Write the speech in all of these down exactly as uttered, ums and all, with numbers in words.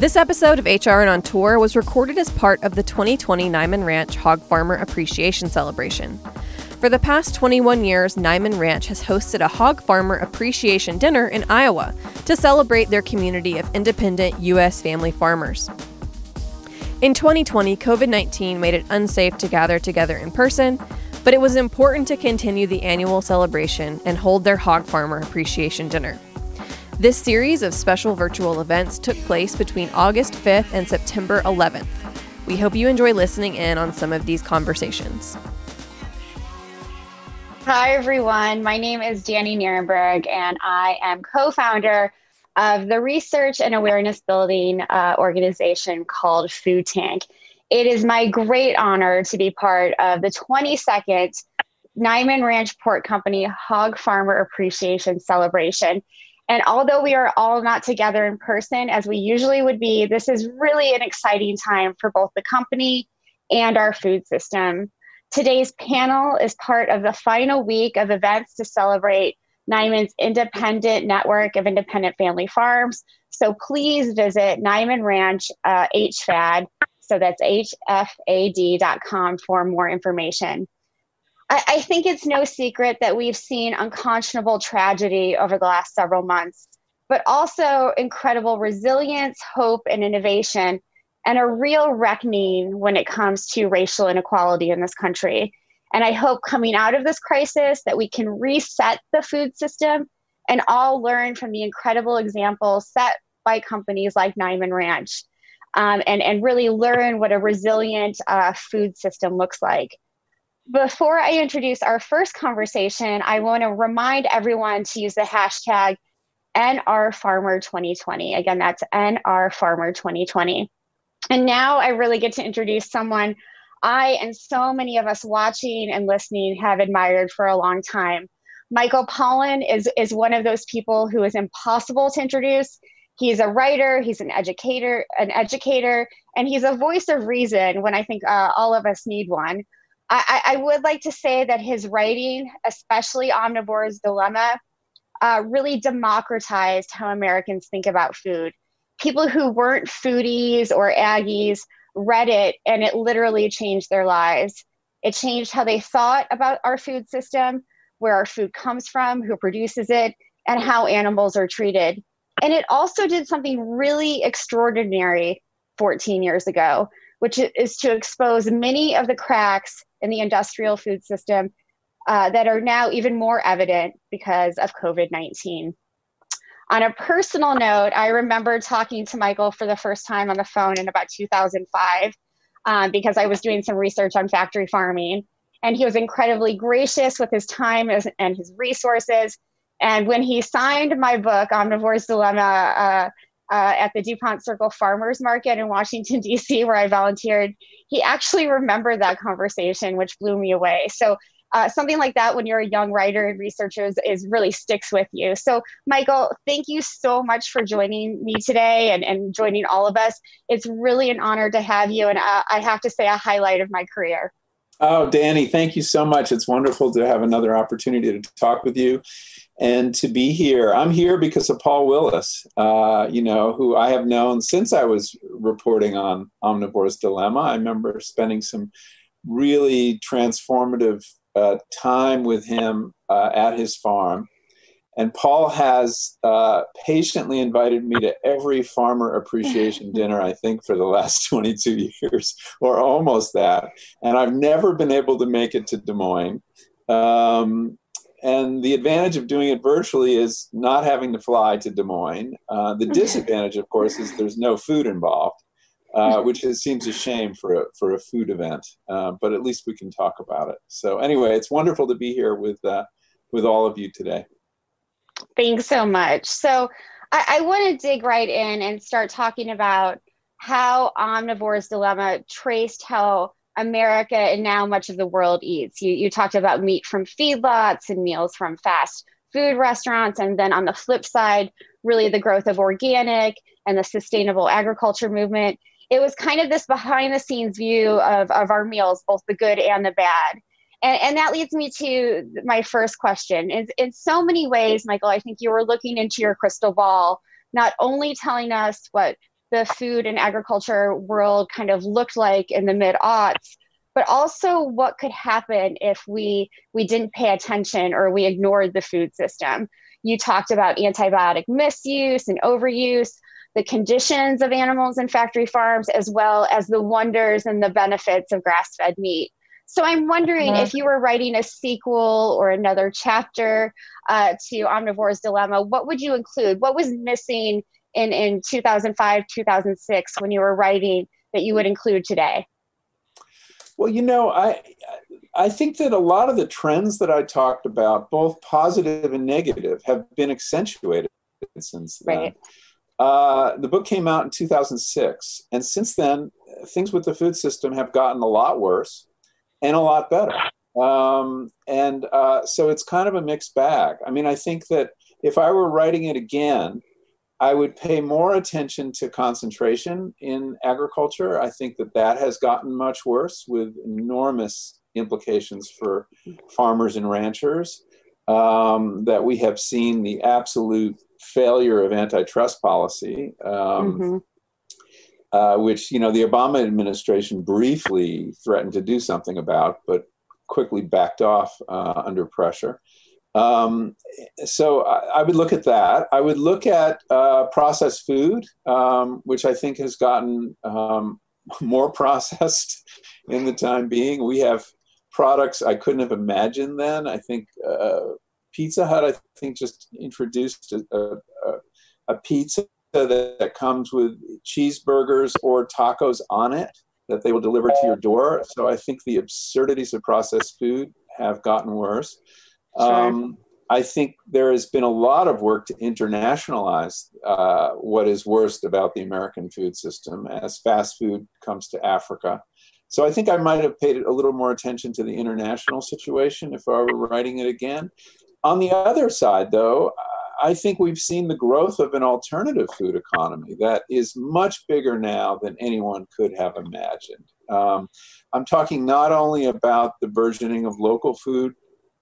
This episode of H R N on Tour was recorded as part of the twenty twenty Niman Ranch Hog Farmer Appreciation Celebration. For the past twenty-one years, Niman Ranch has hosted a Hog Farmer Appreciation Dinner in Iowa to celebrate their community of independent U S family farmers. In twenty twenty, COVID nineteen made it unsafe to gather together in person, but it was important to continue the annual celebration and hold their Hog Farmer Appreciation Dinner. This series of special virtual events took place between August fifth and September eleventh. We hope you enjoy listening in on some of these conversations. Hi, everyone. My name is Danny Nierenberg, and I am co-founder of the research and awareness building uh, organization called Food Tank. It is my great honor to be part of the twenty-second Niman Ranch Pork Company Hog Farmer Appreciation Celebration. And although we are all not together in person as we usually would be, this is really an exciting time for both the company and our food system. Today's panel is part of the final week of events to celebrate Niman's independent network of independent family farms. So please visit Niman Ranch uh, H F A D, so that's H F A D dot com for more information. I, I think it's no secret that we've seen unconscionable tragedy over the last several months, but also incredible resilience, hope, and innovation, and a real reckoning when it comes to racial inequality in this country. And I hope coming out of this crisis that we can reset the food system and all learn from the incredible examples set by companies like Niman Ranch, um, and, and really learn what a resilient uh, food system looks like. Before I introduce our first conversation, I want to remind everyone to use the hashtag N R Farmer twenty twenty. Again, that's N R Farmer twenty twenty. And now I really get to introduce someone I and so many of us watching and listening have admired for a long time. Michael Pollan is, is one of those people who is impossible to introduce. He's a writer, he's an educator, an educator, and he's a voice of reason when I think uh, all of us need one. I, I would like to say that his writing, especially Omnivore's Dilemma, uh, really democratized how Americans think about food. People who weren't foodies or Aggies read it, and it literally changed their lives. It changed how they thought about our food system, where our food comes from, who produces it, and how animals are treated. And it also did something really extraordinary fourteen years ago, which is to expose many of the cracks in the industrial food system uh, that are now even more evident because of COVID nineteen. On a personal note, I remember talking to Michael for the first time on the phone in about two thousand five um, because I was doing some research on factory farming, and he was incredibly gracious with his time as, and his resources. And when he signed my book, Omnivore's Dilemma, uh, Uh, at the DuPont Circle Farmers Market in Washington, D C, where I volunteered, he actually remembered that conversation, which blew me away. So uh, something like that when you're a young writer and researcher is, is really sticks with you. So Michael, thank you so much for joining me today and, and joining all of us. It's really an honor to have you, and uh, I have to say a highlight of my career. Oh, Danny, thank you so much. It's wonderful to have another opportunity to talk with you and to be here. I'm here because of Paul Willis, uh, you know, who I have known since I was reporting on Omnivore's Dilemma. I remember spending some really transformative uh, time with him uh, at his farm. And Paul has uh, patiently invited me to every farmer appreciation dinner, I think, for the last twenty-two years, or almost that. And I've never been able to make it to Des Moines. Um, and the advantage of doing it virtually is not having to fly to Des Moines. Uh, the disadvantage, of course, is there's no food involved, uh, which is, seems a shame for a, for a food event. Uh, but at least we can talk about it. So anyway, it's wonderful to be here with, uh, with all of you today. Thanks so much. So I, I want to dig right in and start talking about how Omnivore's Dilemma traced how America and now much of the world eats. You, you talked about meat from feedlots and meals from fast food restaurants. And then on the flip side, really the growth of organic and the sustainable agriculture movement. It was kind of this behind the scenes view of, of our meals, both the good and the bad. And, and that leads me to my first question. In, in so many ways, Michael, I think you were looking into your crystal ball, not only telling us what the food and agriculture world kind of looked like in the mid-aughts, but also what could happen if we we didn't pay attention or we ignored the food system. You talked about antibiotic misuse and overuse, the conditions of animals in factory farms, as well as the wonders and the benefits of grass-fed meat. So I'm wondering Uh-huh. if you were writing a sequel or another chapter uh, to Omnivore's Dilemma, what would you include? What was missing in, in two thousand five, two thousand six when you were writing that you would include today? Well, you know, I I think that a lot of the trends that I talked about, both positive and negative, have been accentuated since then. Right. Uh, the book came out in two thousand six, and since then, things with the food system have gotten a lot worse and a lot better. Um, and uh, so it's kind of a mixed bag. I mean, I think that if I were writing it again, I would pay more attention to concentration in agriculture. I think that that has gotten much worse with enormous implications for farmers and ranchers, um, that we have seen the absolute failure of antitrust policy, um, Mm-hmm. uh, which, you know, the Obama administration briefly threatened to do something about, but quickly backed off uh, under pressure. Um, so I, I would look at that. I would look at uh, processed food, um, which I think has gotten um, more processed in the time being. We have products I couldn't have imagined then. I think uh, Pizza Hut, I think, just introduced a, a, a pizza that, that comes with cheeseburgers or tacos on it that they will deliver to your door. So I think the absurdities of processed food have gotten worse. Sure. Um, I think there has been a lot of work to internationalize uh, what is worst about the American food system as fast food comes to Africa. So I think I might have paid a little more attention to the international situation if I were writing it again. On the other side, though, I think we've seen the growth of an alternative food economy that is much bigger now than anyone could have imagined. Um, I'm talking not only about the burgeoning of local food,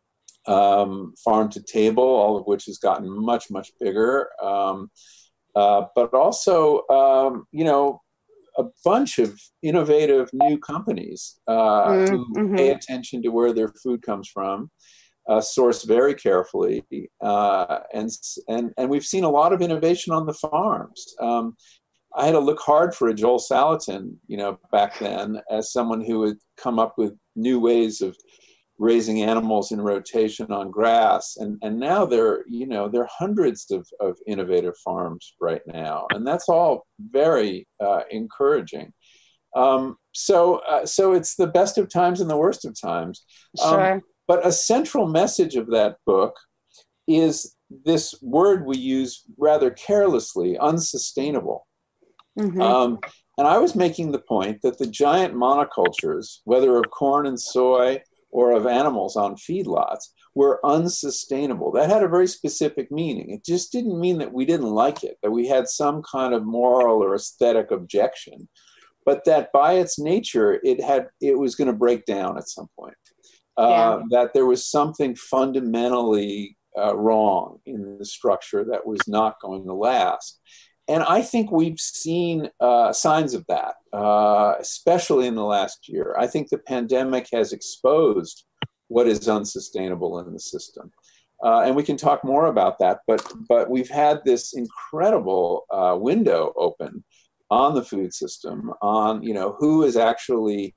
um, farm to table, all of which has gotten much, much bigger, um, uh, but also, um, you know, a bunch of innovative new companies uh, Mm-hmm. who pay attention to where their food comes from, uh, source very carefully, uh, and and and we've seen a lot of innovation on the farms. Um, I had to look hard for a Joel Salatin, you know, back then, as someone who had come up with new ways of raising animals in rotation on grass, and and now there, you know, there are hundreds of, of innovative farms right now, and that's all very uh, encouraging. Um, so uh, so it's the best of times and the worst of times. Sure. Um, but a central message of that book is this word we use rather carelessly: unsustainable. Mm-hmm. Um, and I was making the point that the giant monocultures, whether of corn and soy or of animals on feedlots, were unsustainable. That had a very specific meaning. It just didn't mean that we didn't like it, that we had some kind of moral or aesthetic objection, but that by its nature, it had it was going to break down at some point. Uh, Yeah. that there was something fundamentally uh, wrong in the structure that was not going to last. And I think we've seen uh, signs of that, uh, especially in the last year. I think the pandemic has exposed what is unsustainable in the system. Uh, and we can talk more about that, but, but we've had this incredible uh, window open on the food system, on, you know, who is actually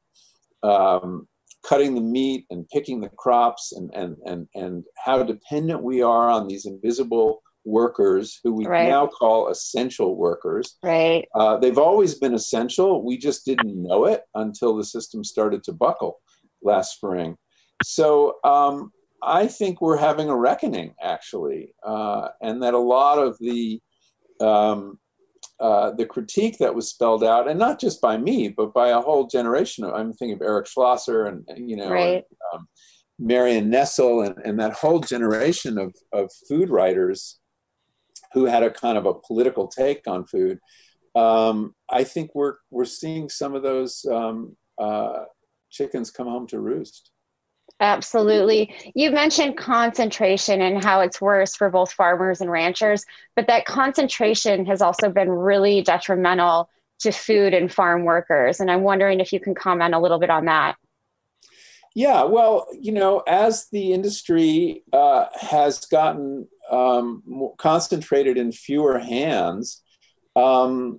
um, cutting the meat and picking the crops, and, and, and, and how dependent we are on these invisible workers who we Right. now call essential workers. Right. Uh, they've always been essential. We just didn't know it until the system started to buckle last spring. So um, I think we're having a reckoning, actually, uh, and that a lot of the um, uh, the critique that was spelled out, and not just by me, but by a whole generation of, I'm thinking of Eric Schlosser and, you know, Right. and, um, Marion Nessel, and, and that whole generation of, of food writers who had a kind of a political take on food. Um, I think we're we're seeing some of those um, uh, chickens come home to roost. Absolutely. You mentioned concentration and how it's worse for both farmers and ranchers, but that concentration has also been really detrimental to food and farm workers. And I'm wondering if you can comment a little bit on that. Yeah, well, you know, as the industry uh, has gotten um, more concentrated in fewer hands, um,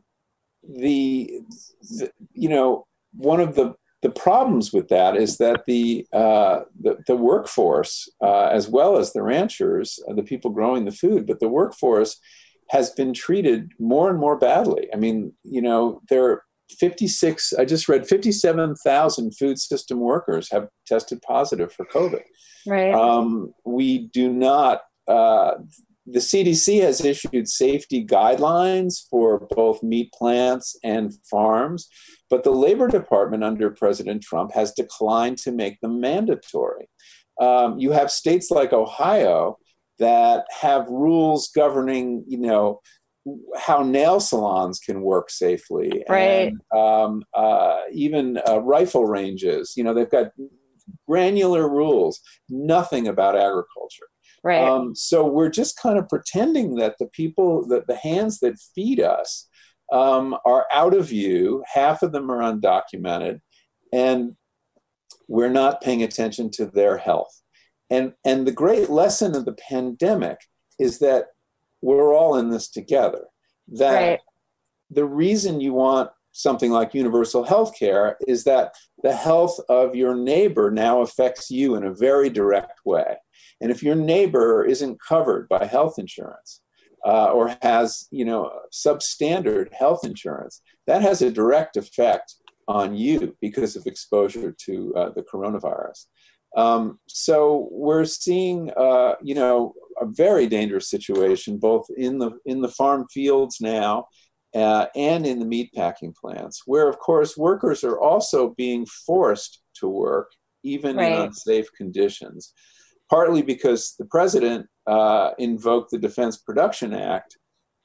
the, the, you know, one of the the problems with that is that the uh, the, the workforce, uh, as well as the ranchers, uh, the people growing the food, but the workforce has been treated more and more badly. I mean, you know, there are fifty-six, I just read fifty-seven thousand food system workers have tested positive for COVID. Right. Um, we do not, uh, the C D C has issued safety guidelines for both meat plants and farms, but the Labor Department under President Trump has declined to make them mandatory. Um, you have states like Ohio that have rules governing, you know, how nail salons can work safely, right. and um, uh, even uh, rifle ranges. You know, they've got granular rules, nothing about agriculture. Right. Um, so we're just kind of pretending that the people, that the hands that feed us um, are out of view. Half of them are undocumented, and we're not paying attention to their health. And, and the great lesson of the pandemic is that we're all in this together. That right. the reason you want something like universal health care is that the health of your neighbor now affects you in a very direct way. And if your neighbor isn't covered by health insurance uh, or has, you know, substandard health insurance, that has a direct effect on you because of exposure to uh, the coronavirus. Um, so we're seeing, uh, you know, a very dangerous situation both in the in the farm fields now uh, and in the meatpacking plants, where, of course, workers are also being forced to work even right. in unsafe conditions. Partly because the president uh, invoked the Defense Production Act,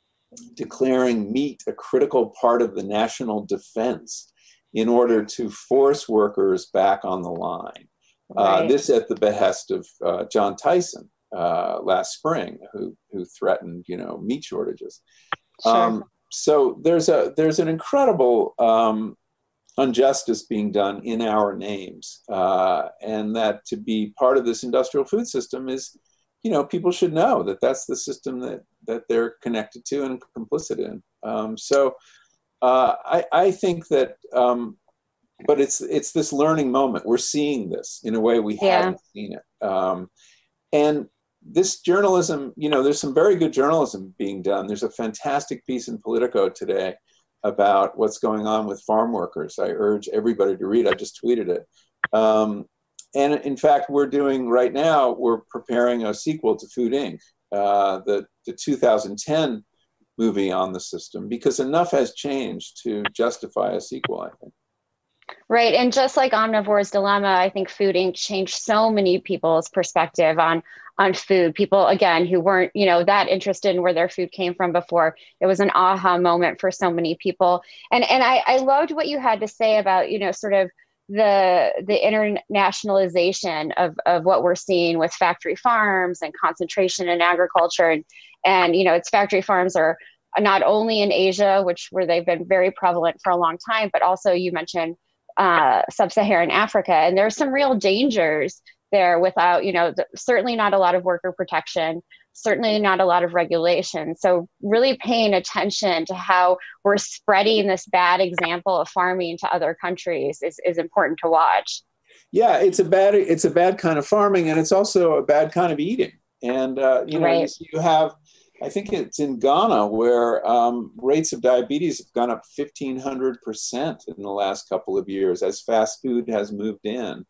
declaring meat a critical part of the national defense in order to force workers back on the line. Right. Uh, this at the behest of uh, John Tyson uh, last spring, who who threatened, you know, meat shortages. Sure. Um, so there's a there's an incredible um, injustice being done in our names, uh, and that to be part of this industrial food system is, you know, people should know that that's the system that that they're connected to and complicit in. Um, so uh, I, I think that, um, but it's it's this learning moment. We're seeing this in a way we yeah. hadn't seen it, um, and this journalism, you know, there's some very good journalism being done. There's a fantastic piece in Politico today about what's going on with farm workers. I urge everybody to read. I just tweeted it. Um, and in fact, we're doing right now, we're preparing a sequel to Food Incorporated, uh, the, the two thousand ten movie on the system, because enough has changed to justify a sequel, I think. Right. And just like Omnivore's Dilemma, I think Food Incorporated changed so many people's perspective on on food. People, again, who weren't, you know, that interested in where their food came from before. It was an aha moment for so many people. And and I, I loved what you had to say about, you know, sort of the the internationalization of, of what we're seeing with factory farms and concentration in agriculture. And, and, you know, its factory farms are not only in Asia, which where they've been very prevalent for a long time, but also you mentioned uh, sub-Saharan Africa. And there's some real dangers there without, you know, the, certainly not a lot of worker protection, certainly not a lot of regulation. So really paying attention to how we're spreading this bad example of farming to other countries is, is important to watch. Yeah, it's a bad it's a bad kind of farming, and it's also a bad kind of eating. And uh, you know, right. you have, I think it's in Ghana where um, rates of diabetes have gone up fifteen hundred percent in the last couple of years as fast food has moved in.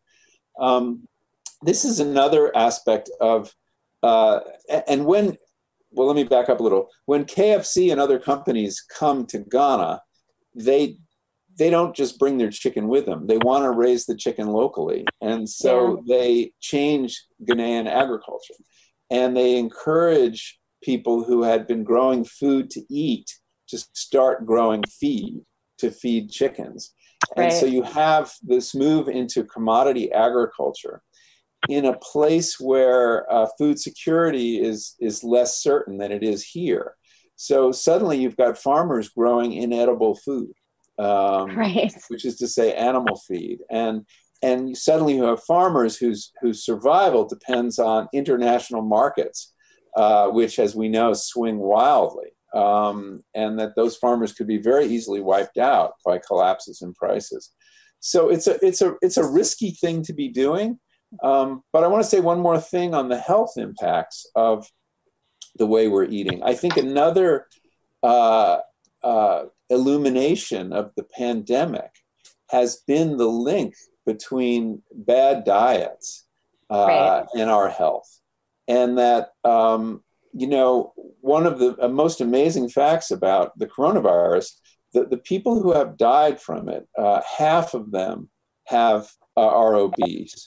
Um, this is another aspect of, uh, and when, well, let me back up a little. When K F C and other companies come to Ghana, they they don't just bring their chicken with them. They want to raise the chicken locally. And so yeah. they change Ghanaian agriculture. And they encourage people who had been growing food to eat to start growing feed, to feed chickens. Right. And so you have this move into commodity agriculture. in a place where uh, food security is, is less certain than it is here. So suddenly you've got farmers growing inedible food, um, Right. which is to say animal feed. And, and suddenly you have farmers whose, whose survival depends on international markets, uh, which, as we know, swing wildly. Um, and that those farmers could be very easily wiped out by collapses in prices. So it's a, it's a, it's a risky thing to be doing. Um, but I want to say one more thing on the health impacts of the way we're eating. I think another uh, uh, illumination of the pandemic has been the link between bad diets uh, Right. and our health. And that, um, you know, one of the uh, most amazing facts about the coronavirus, the, the people who have died from it, uh, half of them have uh, are obese.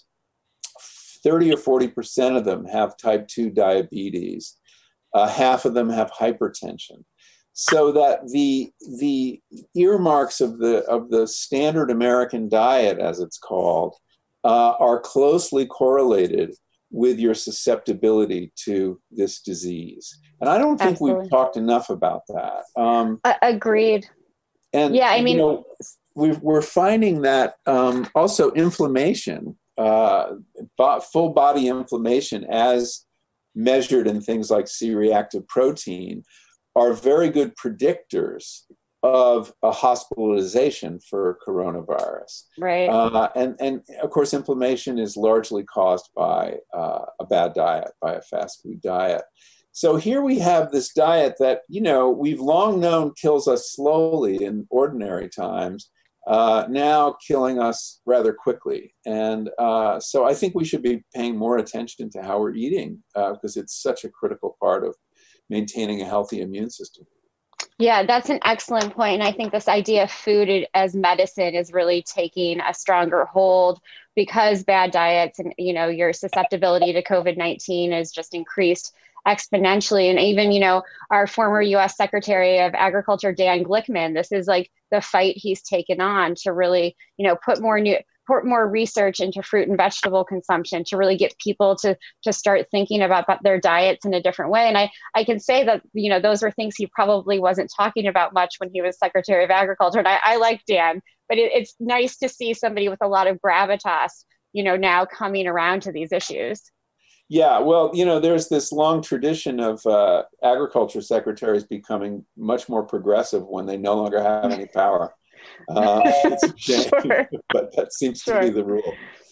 thirty or forty percent of them have type two diabetes. Uh, half of them have hypertension. So that the, the earmarks of the, of the standard American diet, as it's called, uh, are closely correlated with your susceptibility to this disease. And I don't think Absolutely. we've talked enough about that. Um, Uh, agreed. and, Yeah, I mean, you know, we've, we're finding that um, also inflammation, uh, bo- full body inflammation as measured in things like C-reactive protein, are very good predictors of a hospitalization for coronavirus. right. Uh, and, and of course, inflammation is largely caused by uh, a bad diet, by a fast food diet. So here we have this diet that, you know, we've long known kills us slowly in ordinary times, uh, now killing us rather quickly. And uh, so I think we should be paying more attention to how we're eating, uh, because it's such a critical part of maintaining a healthy immune system. Yeah, that's an excellent point. And I think this idea of food as medicine is really taking a stronger hold, because bad diets and, you know, your susceptibility to COVID nineteen is just increased exponentially. And even, you know, our former U S Secretary of Agriculture, Dan Glickman, this is like the fight he's taken on to really, you know, put more new, put more research into fruit and vegetable consumption, to really get people to to start thinking about their diets in a different way. And I, I can say that, you know, those were things he probably wasn't talking about much when he was Secretary of Agriculture. And I, I like Dan, but it, it's nice to see somebody with a lot of gravitas, you know, now coming around to these issues. Yeah, well, you know, there's this long tradition of uh, agriculture secretaries becoming much more progressive when they no longer have any power. Uh, it's a shame, Sure. but that seems Sure. to be the rule.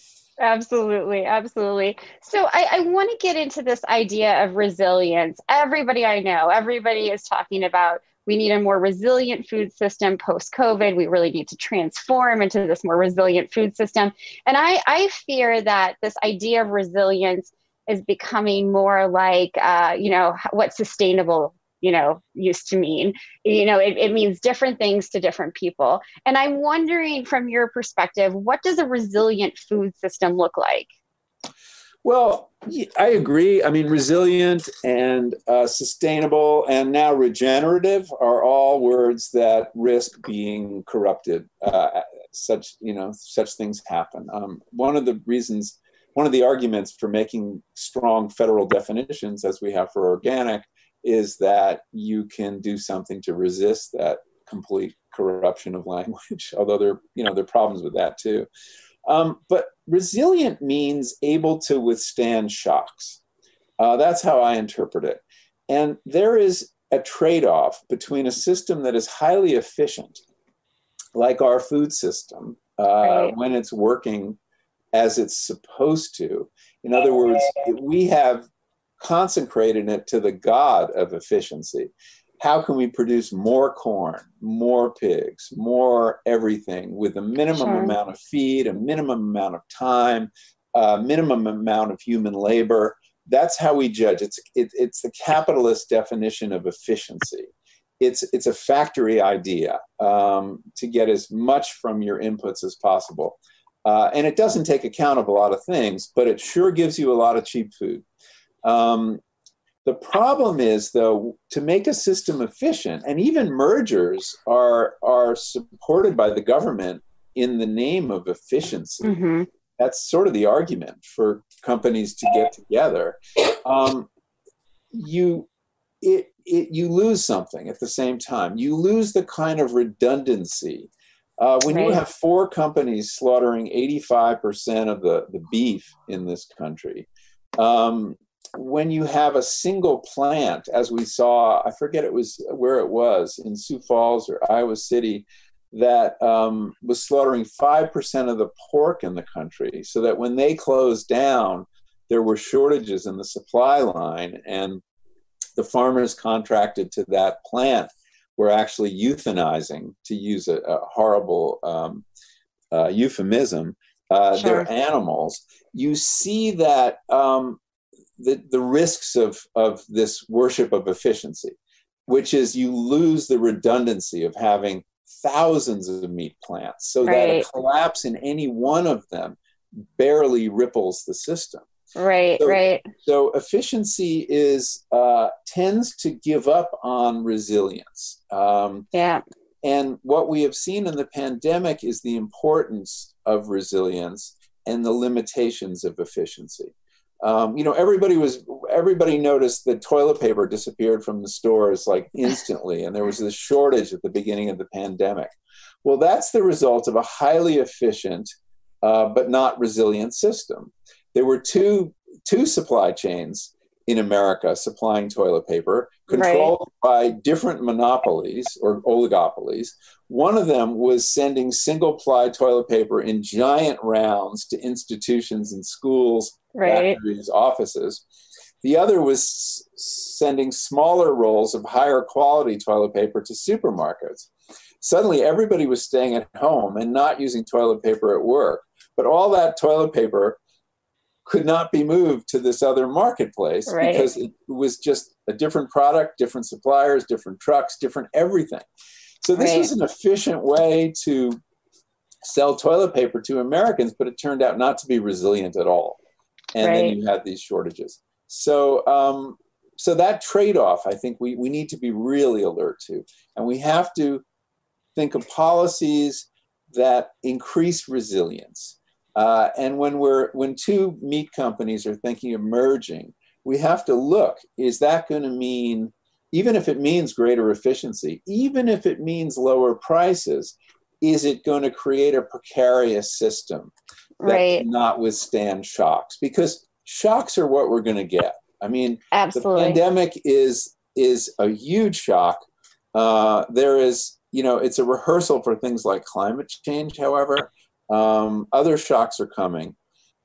Absolutely. Absolutely. So I, I want to get into this idea of resilience. Everybody I know, everybody is talking about, we need a more resilient food system post-COVID. We really need to transform into this more resilient food system. And I, I fear that this idea of resilience is becoming more like, uh, you know, what sustainable, you know, used to mean. You know, it, it means different things to different people. And I'm wondering, from your perspective, what does a resilient food system look like? Well, I agree. I mean, resilient and uh, sustainable and now regenerative are all words that risk being corrupted. Uh, such, you know, such things happen. Um, one of the reasons, one of the arguments for making strong federal definitions, as we have for organic, is that you can do something to resist that complete corruption of language, although there, you know, there are problems with that too. Um, but resilient means able to withstand shocks. Uh, that's how I interpret it. And there is a trade-off between a system that is highly efficient, like our food system, uh, Right. when it's working as it's supposed to. In other words, we have consecrated it to the God of efficiency. How can we produce more corn, more pigs, more everything with a minimum Sure. amount of feed, a minimum amount of time, a minimum amount of human labor? That's how we judge. It's it, it's the capitalist definition of efficiency. It's it's a factory idea um, to get as much from your inputs as possible. Uh, and it doesn't take account of a lot of things, but it sure gives you a lot of cheap food. Um, the problem is, though, to make a system efficient, and even mergers are, are supported by the government in the name of efficiency. Mm-hmm. that's sort of the argument for companies to get together. Um, you, it, it, you lose something at the same time. You lose the kind of redundancy. Uh, when right. you have four companies slaughtering eighty-five percent of the, the beef in this country, um, when you have a single plant, as we saw, I forget it was where it was, in Sioux Falls or Iowa City, that um, was slaughtering five percent of the pork in the country, so that when they closed down, there were shortages in the supply line, and the farmers contracted to that plant were actually euthanizing, to use a, a horrible um, uh, euphemism, uh, sure. their animals. You see that um, the, the risks of, of this worship of efficiency, which is you lose the redundancy of having thousands of meat plants, so right. that a collapse in any one of them barely ripples the system. Right, so, right. So efficiency is uh, tends to give up on resilience. Um, yeah. And what we have seen in the pandemic is the importance of resilience and the limitations of efficiency. Um, you know, everybody was everybody noticed that toilet paper disappeared from the stores like instantly, and there was this shortage at the beginning of the pandemic. Well, that's the result of a highly efficient uh, but not resilient system. There were two two supply chains in America supplying toilet paper, controlled right. by different monopolies or oligopolies. One of them was sending single-ply toilet paper in giant rounds to institutions and schools, right. factories, offices. The other was sending smaller rolls of higher quality toilet paper to supermarkets. Suddenly, everybody was staying at home and not using toilet paper at work. But all that toilet paper could not be moved to this other marketplace right. because it was just a different product, different suppliers, different trucks, different everything. So this right. was an efficient way to sell toilet paper to Americans, but it turned out not to be resilient at all. And right. then you had these shortages. So um, so that trade-off, I think we, we need to be really alert to. And we have to think of policies that increase resilience. Uh, and when we're when two meat companies are thinking of merging, we have to look, is that going to mean, even if it means greater efficiency, even if it means lower prices, is it going to create a precarious system that right. cannot withstand shocks? Because shocks are what we're going to get. I mean, Absolutely. The pandemic is is a huge shock. Uh, there is, you know, it's a rehearsal for things like climate change, however. Um, other shocks are coming.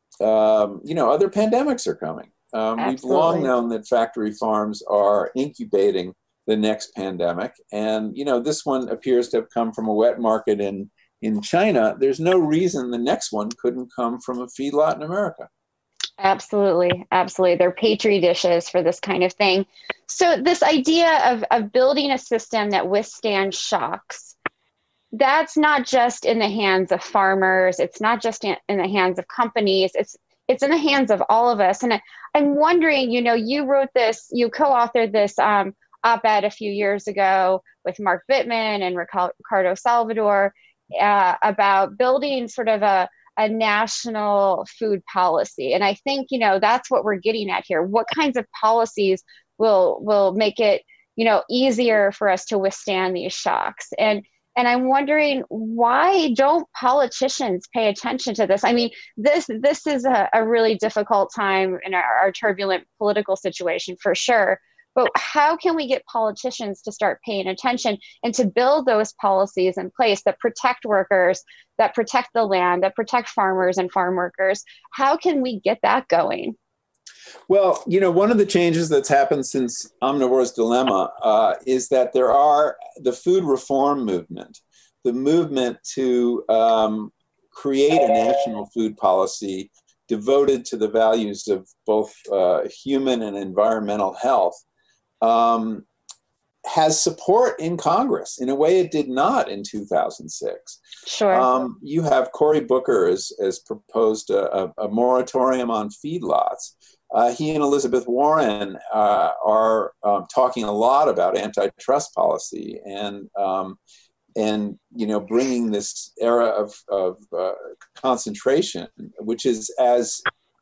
Um, you know, other pandemics are coming. Um, we've long known that factory farms are incubating the next pandemic. And, you know, this one appears to have come from a wet market in, in China. There's no reason the next one couldn't come from a feedlot in America. Absolutely. Absolutely. They're petri dishes for this kind of thing. So this idea of, of building a system that withstands shocks, that's not just in the hands of farmers. It's not just in, in the hands of companies. It's it's in the hands of all of us. And I, I'm wondering, you know, you wrote this, you co-authored this um, op-ed a few years ago with Mark Bittman and Ricardo Salvador uh, about building sort of a, a national food policy. And I think, you know, that's what we're getting at here. What kinds of policies will will make it, you know, easier for us to withstand these shocks? And And I'm wondering, why don't politicians pay attention to this? I mean, this this is a, a really difficult time in our, our turbulent political situation, for sure. But how can we get politicians to start paying attention and to build those policies in place that protect workers, that protect the land, that protect farmers and farm workers? How can we get that going? Well, you know, one of the changes that's happened since Omnivore's Dilemma uh, is that there are the food reform movement, the movement to um, create a national food policy devoted to the values of both uh, human and environmental health, um, has support in Congress in a way it did not in two thousand six. Sure. Um, you have Cory Booker has, has proposed a, a, a moratorium on feedlots. Uh, he and Elizabeth Warren uh, are um, talking a lot about antitrust policy and um, and you know, bringing this era of, of uh, concentration, which is as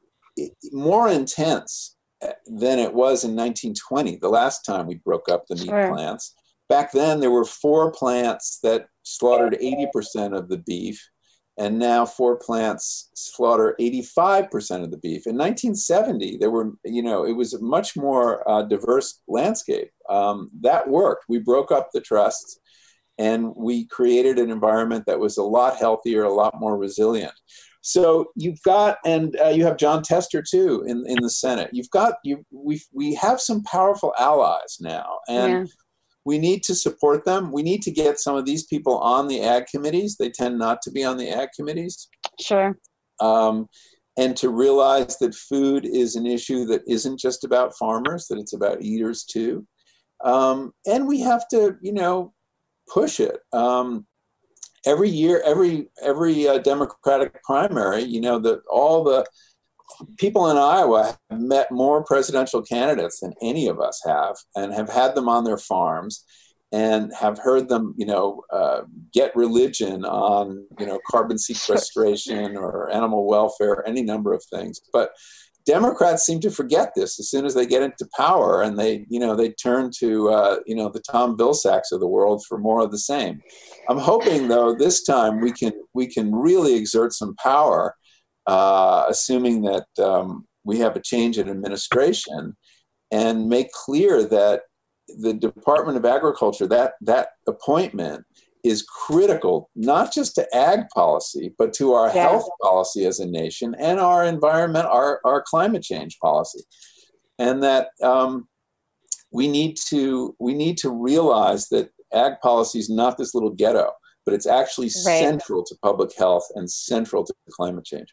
more intense than it was in nineteen twenty, the last time we broke up the meat Sure. plants. Back then, there were four plants that slaughtered eighty percent of the beef, and now four plants slaughter eighty-five percent of the beef. In nineteen seventy, there were, you know, it was a much more uh, diverse landscape. Um, that worked. We broke up the trusts, and we created an environment that was a lot healthier, a lot more resilient. So you've got, and uh, you have Jon Tester too in, in the Senate. You've got, you we we have some powerful allies now, and yeah. we need to support them. We need to get some of these people on the ag committees. They tend not to be on the ag committees. Sure. Um, and to realize that food is an issue that isn't just about farmers, that it's about eaters too. Um, and we have to, you know, push it. Um, every year, every every uh, Democratic primary, you know, the all the people in Iowa have met more presidential candidates than any of us have, and have had them on their farms, and have heard them, you know, uh, get religion on, you know, carbon sequestration or animal welfare, any number of things. But Democrats seem to forget this as soon as they get into power, and they, you know, they turn to, uh, you know, the Tom Vilsack's of the world for more of the same. I'm hoping, though, this time we can we can really exert some power, uh, assuming that um, we have a change in administration, and make clear that the Department of Agriculture, that that appointment, is critical, not just to ag policy, but to our yeah. health policy as a nation and our environment, our, our climate change policy. And that um, we need to we need to realize that ag policy is not this little ghetto, but it's actually right. central to public health and central to climate change.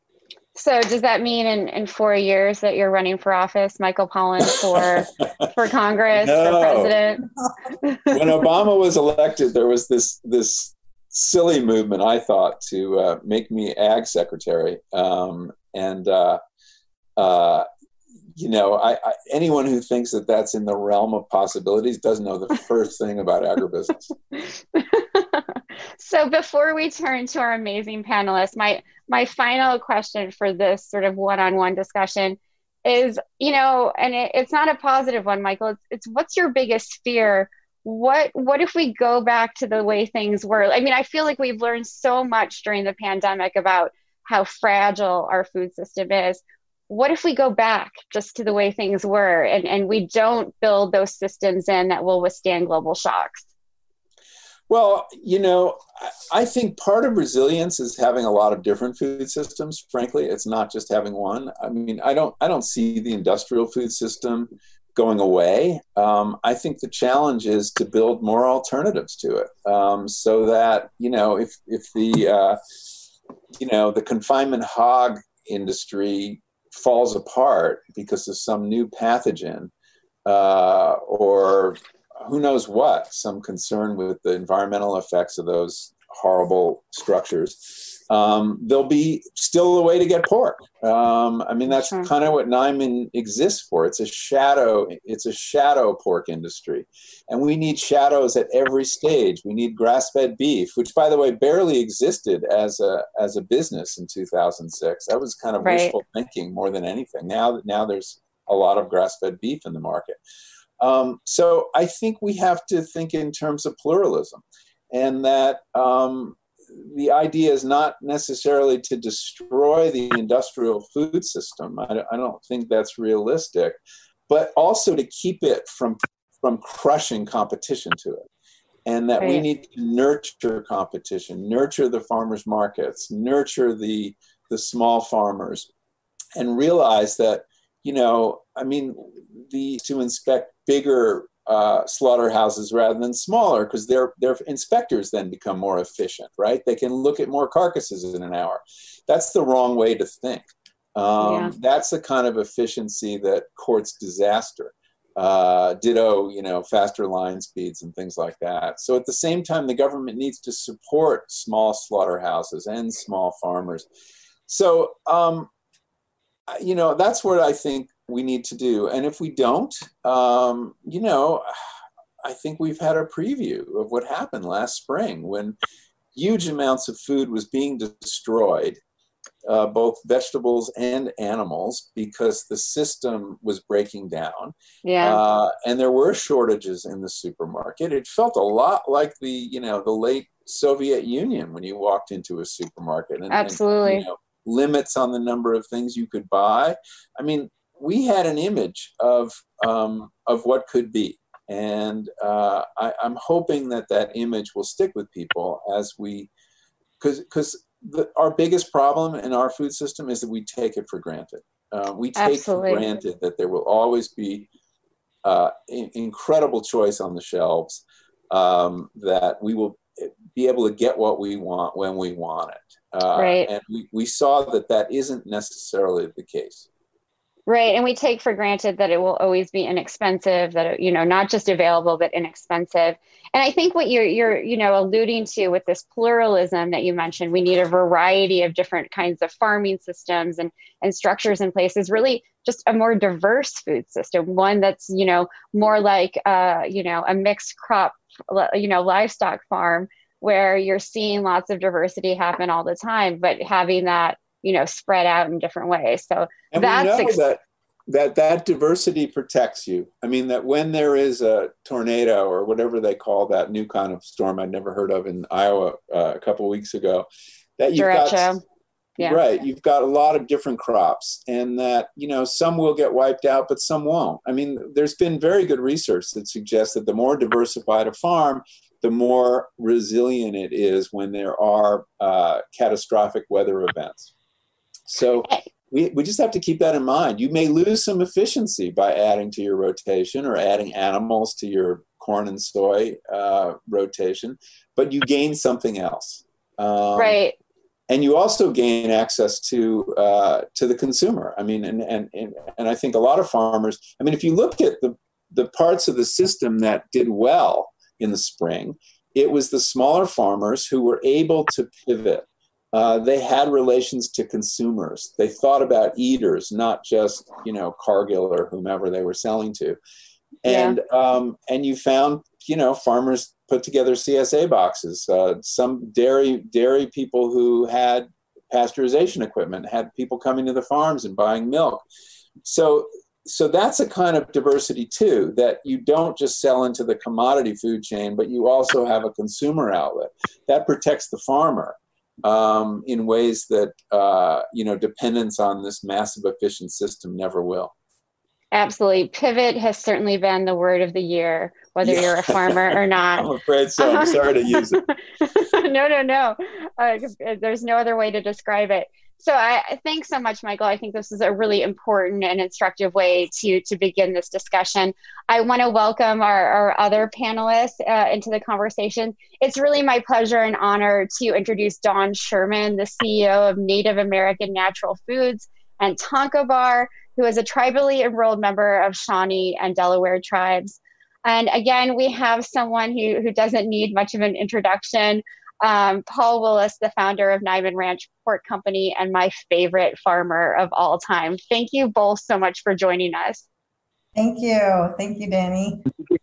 So does that mean in, in four years that you're running for office, Michael Pollan, for for Congress, no. for president? When Obama was elected, there was this this silly movement, I thought, to uh, make me ag secretary. Um, and, uh, uh, you know, I, I, anyone who thinks that that's in the realm of possibilities doesn't know the first thing about agribusiness. So before we turn to our amazing panelists, my my final question for this sort of one-on-one discussion is, you know, and it, it's not a positive one, Michael. It's, it's what's your biggest fear? What what if we go back to the way things were? I mean, I feel like we've learned so much during the pandemic about how fragile our food system is. What if we go back just to the way things were, and, and we don't build those systems in that will withstand global shocks? Well, you know, I think part of resilience is having a lot of different food systems. Frankly, it's not just having one. I mean, I don't, I don't see the industrial food system going away. Um, I think the challenge is to build more alternatives to it, um, so that, you know, if if the uh, you know the confinement hog industry falls apart because of some new pathogen, uh, or who knows what, some concern with the environmental effects of those horrible structures, um, there'll be still a way to get pork. Um, I mean, that's sure. kind of what Niman exists for. It's a shadow, it's a shadow pork industry. And we need shadows at every stage. We need grass-fed beef, which, by the way, barely existed as a as a business in two thousand six. That was kind of right. wishful thinking more than anything. Now, now there's a lot of grass-fed beef in the market. Um, so I think we have to think in terms of pluralism, and that um, the idea is not necessarily to destroy the industrial food system. I, I don't think that's realistic, but also to keep it from, from crushing competition to it. And that right. we need to nurture competition, nurture the farmers markets, nurture the, the small farmers, and realize that, you know, I mean, the to inspect bigger uh, slaughterhouses rather than smaller, because their their inspectors then become more efficient, right? They can look at more carcasses in an hour. That's the wrong way to think. Um, yeah. That's the kind of efficiency that courts disaster. Uh, ditto, you know, faster line speeds and things like that. So at the same time, the government needs to support small slaughterhouses and small farmers. So, um, you know, that's what I think we need to do. And if we don't, um, you know, I think we've had a preview of what happened last spring when huge amounts of food was being destroyed, uh, both vegetables and animals, because the system was breaking down. Yeah. Uh, and there were shortages in the supermarket. It felt a lot like the, you know, the late Soviet Union when you walked into a supermarket. And, Absolutely. And, you know, limits on the number of things you could buy. I mean, we had an image of um, of what could be. And uh, I, I'm hoping that that image will stick with people as we, because because our biggest problem in our food system is that we take it for granted. Uh, we take Absolutely. for granted that there will always be uh, in, incredible choice on the shelves, um, that we will be able to get what we want when we want it. Uh, right. And we, we saw that that isn't necessarily the case. Right. And we take for granted that it will always be inexpensive, that, it, you know, not just available, but inexpensive. And I think what you're, you're, you know, alluding to with this pluralism that you mentioned, we need a variety of different kinds of farming systems and, and structures in place, is really just a more diverse food system, one that's, you know, more like, uh, you know, a mixed crop, you know, livestock farm, where you're seeing lots of diversity happen all the time, but having that, you know, spread out in different ways. So and that's we know ex- that that that diversity protects you. I mean, that when there is a tornado or whatever they call that new kind of storm I'd never heard of in Iowa uh, a couple of weeks ago, that you've Derecho. got Yeah. right, you've got a lot of different crops, and that, you know, some will get wiped out, but some won't. I mean, there's been very good research that suggests that the more diversified a farm, the more resilient it is when there are uh, catastrophic weather events. So we, we just have to keep that in mind. You may lose some efficiency by adding to your rotation or adding animals to your corn and soy uh, rotation, but you gain something else. Um, right. And you also gain access to uh, to the consumer. I mean, and, and and and I think a lot of farmers, I mean, if you look at the, the parts of the system that did well in the spring, it was the smaller farmers who were able to pivot. Uh, they had relations to consumers. They thought about eaters, not just, you know, Cargill or whomever they were selling to. And yeah. um, and you found, you know, farmers put together C S A boxes. Uh, some dairy dairy people who had pasteurization equipment had people coming to the farms and buying milk. So so that's a kind of diversity too, that you don't just sell into the commodity food chain, but you also have a consumer outlet that protects the farmer um, in ways that uh, you know, dependence on this massive efficient system never will. Absolutely. Pivot has certainly been the word of the year, whether yeah. you're a farmer or not. I'm afraid so. I'm sorry to use it. no, no, no. Uh, there's no other way to describe it. So I thanks so much, Michael. I think this is a really important and instructive way to, to begin this discussion. I want to welcome our, our other panelists uh, into the conversation. It's really my pleasure and honor to introduce Dawn Sherman, the C E O of Native American Natural Foods, and Tonka Bar, who is a tribally enrolled member of Shawnee and Delaware tribes. And again, we have someone who, who doesn't need much of an introduction, um, Paul Willis, the founder of Niman Ranch Pork Company and my favorite farmer of all time. Thank you both so much for joining us. Thank you. Thank you, Danny.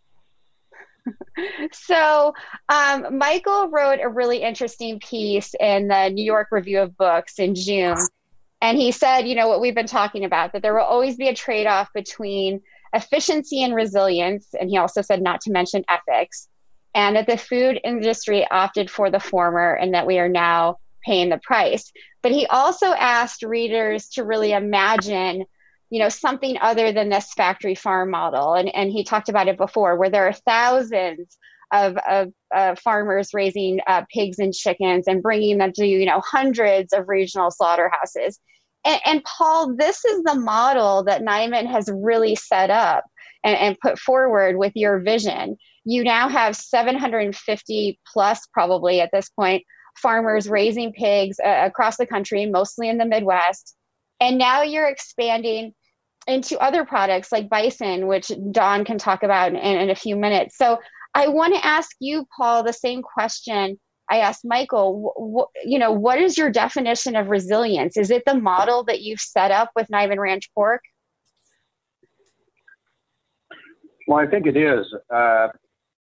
So um, Michael wrote a really interesting piece in the New York Review of Books in June. And he said, you know, what we've been talking about, that there will always be a trade-off between efficiency and resilience. And he also said not to mention ethics, and that the food industry opted for the former and that we are now paying the price. But he also asked readers to really imagine, you know, something other than this factory farm model. And, and he talked about it before, where there are thousands of, of uh, farmers raising uh, pigs and chickens and bringing them to, you know, hundreds of regional slaughterhouses. And, and Paul, this is the model that Niman has really set up and, and put forward with your vision. You now have seven hundred fifty plus, probably at this point, farmers raising pigs uh, across the country, mostly in the Midwest. And now you're expanding into other products like bison, which Dawn can talk about in, in a few minutes. So I want to ask you, Paul, the same question I asked Michael. W- you know, what is your definition of resilience? Is it the model that you've set up with Niman Ranch Pork? Well, I think it is. Uh,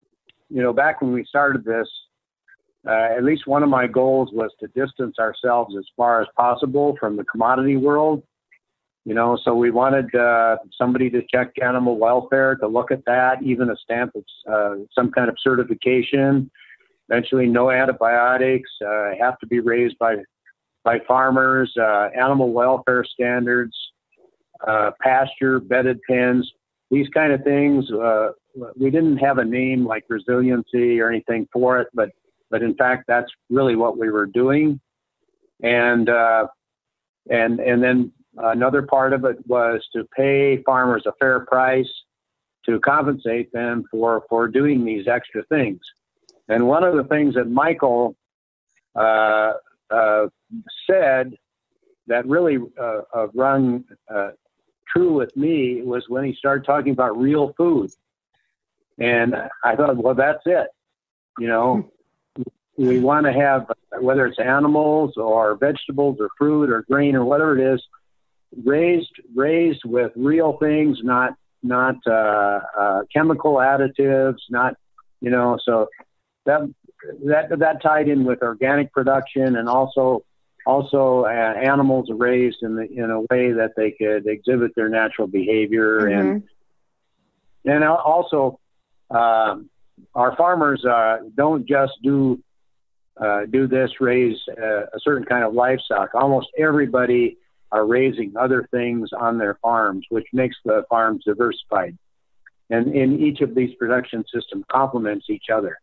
you know, back when we started this, uh, at least one of my goals was to distance ourselves as far as possible from the commodity world. You know, so we wanted uh, somebody to check animal welfare, to look at that, even a stamp of uh, some kind of certification. Eventually, no antibiotics, uh, have to be raised by by farmers, uh, animal welfare standards, uh, pasture, bedded pens, these kind of things. Uh, we didn't have a name like resiliency or anything for it, but but in fact, that's really what we were doing. And uh, and and then another part of it was to pay farmers a fair price to compensate them for for doing these extra things. And one of the things that Michael uh, uh, said that really uh, uh, rung uh, true with me was when he started talking about real food. And I thought, well, that's it. You know, we want to have, whether it's animals or vegetables or fruit or grain or whatever it is, raised raised with real things, not not uh, uh, chemical additives, not, you know, so that that that tied in with organic production, and also also uh, animals raised in the in a way that they could exhibit their natural behavior. Mm-hmm. and and also um, our farmers uh, don't just do uh, do this, raise a, a certain kind of livestock. Almost everybody are raising other things on their farms, which makes the farms diversified. And in each of these production systems complements each other.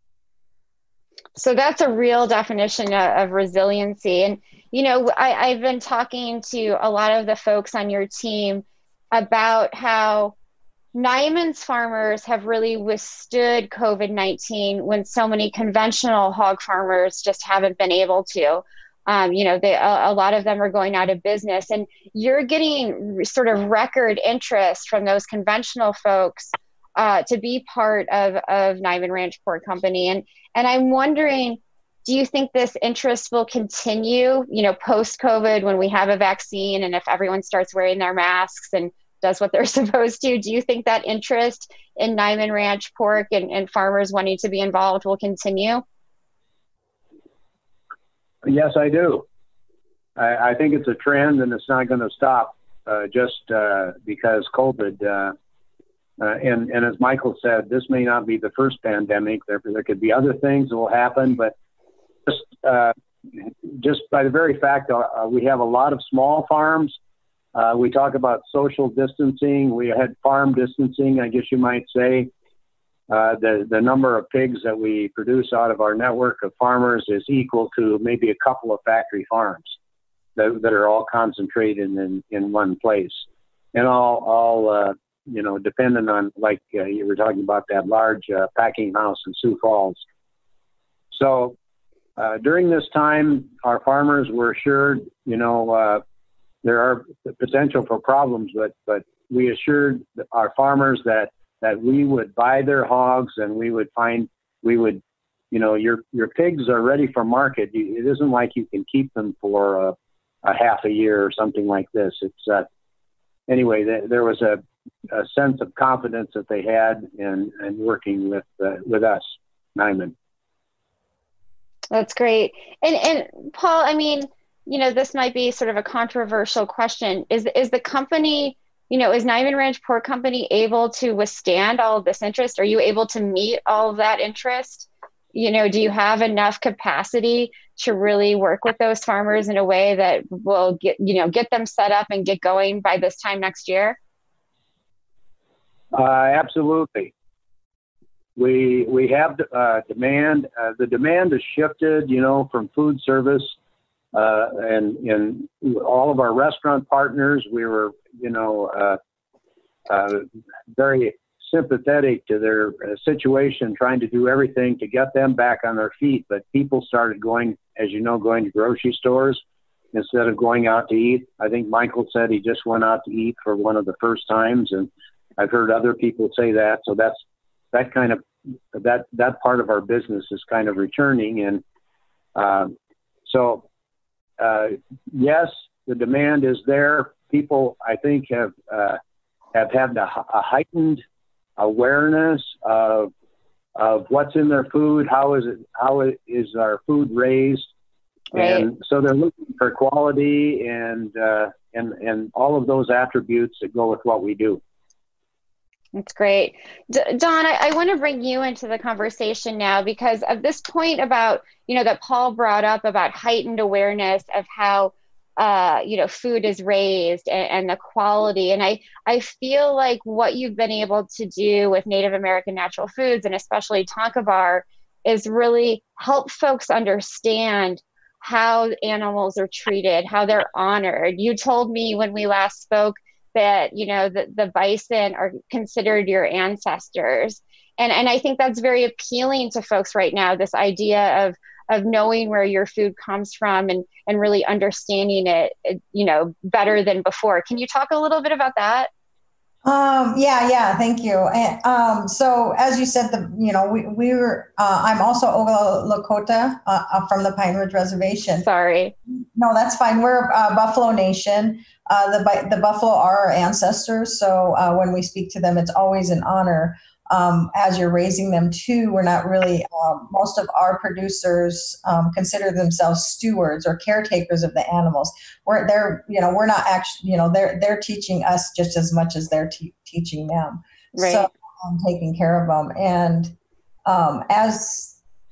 So that's a real definition of, of resiliency. And, you know, I, I've been talking to a lot of the folks on your team about how Niman's farmers have really withstood COVID nineteen when so many conventional hog farmers just haven't been able to. Um, you know, they, a, a lot of them are going out of business, and you're getting sort of record interest from those conventional folks uh, to be part of, of Niman Ranch Pork Company. And, and I'm wondering, do you think this interest will continue, you know, post-COVID when we have a vaccine and if everyone starts wearing their masks and does what they're supposed to? Do you think that interest in Niman Ranch Pork and, and farmers wanting to be involved will continue? Yes, I do. I, I think it's a trend, and it's not going to stop uh, just uh, because COVID. Uh, uh, and, and as Michael said, this may not be the first pandemic. There, there could be other things that will happen, but just uh, just by the very fact uh, we have a lot of small farms. Uh, we talk about social distancing. We had farm distancing, I guess you might say. Uh, the, the number of pigs that we produce out of our network of farmers is equal to maybe a couple of factory farms that, that are all concentrated in, in one place. And all, all uh, you know, dependent on, like uh, you were talking about that large uh, packing house in Sioux Falls. So uh, during this time, our farmers were assured, you know, uh, there are the potential for problems, but, but we assured our farmers that that we would buy their hogs, and we would find, we would, you know, your your pigs are ready for market. It isn't like you can keep them for a, a half a year or something like this. It's uh, anyway, th- there was a, a sense of confidence that they had in, in working with uh, with us, Niman. That's great. And and Paul, I mean, you know, this might be sort of a controversial question. Is is the company, you know, is Niman Ranch Pork Company able to withstand all of this interest? Are you able to meet all of that interest? You know, do you have enough capacity to really work with those farmers in a way that will get, you know, get them set up and get going by this time next year? Uh, absolutely. We we have uh, demand. Uh, the demand has shifted, you know, from food service. Uh, and in all of our restaurant partners, we were, you know, uh, uh, very sympathetic to their uh, situation, trying to do everything to get them back on their feet. But people started going, as you know, going to grocery stores instead of going out to eat. I think Michael said he just went out to eat for one of the first times, and I've heard other people say that. So that's that kind of that that part of our business is kind of returning, and uh, so. Uh, yes, the demand is there. People, I think, have uh, have had a, a heightened awareness of of what's in their food, how is it, how is our food raised, Right. and so they're looking for quality and uh, and and all of those attributes that go with what we do. That's great. D- Don, I, I want to bring you into the conversation now because of this point about, you know, that Paul brought up about heightened awareness of how, uh, you know, food is raised and, and the quality. And I, I feel like what you've been able to do with Native American natural foods, and especially Tonka Bar, is really help folks understand how animals are treated, how they're honored. You told me when we last spoke that, you know, the, the bison are considered your ancestors. And, and I think that's very appealing to folks right now, this idea of, of knowing where your food comes from and, and really understanding it, you know, better than before. Can you talk a little bit about that? Um, yeah, yeah, thank you. And, um, so as you said, the, you know, we, we were, uh, I'm also Oglala Lakota, uh, uh, from the Pine Ridge Reservation. Sorry. No, that's fine. We're uh, Buffalo Nation. Uh, the, the Buffalo are our ancestors. So uh, when we speak to them, it's always an honor. Um, as you're raising them too, we're not really, um, most of our producers um, consider themselves stewards or caretakers of the animals. We're they're, you know, we're not actually, you know, they're, they're teaching us just as much as they're te- teaching them. Right. So I'm taking care of them. And um, as,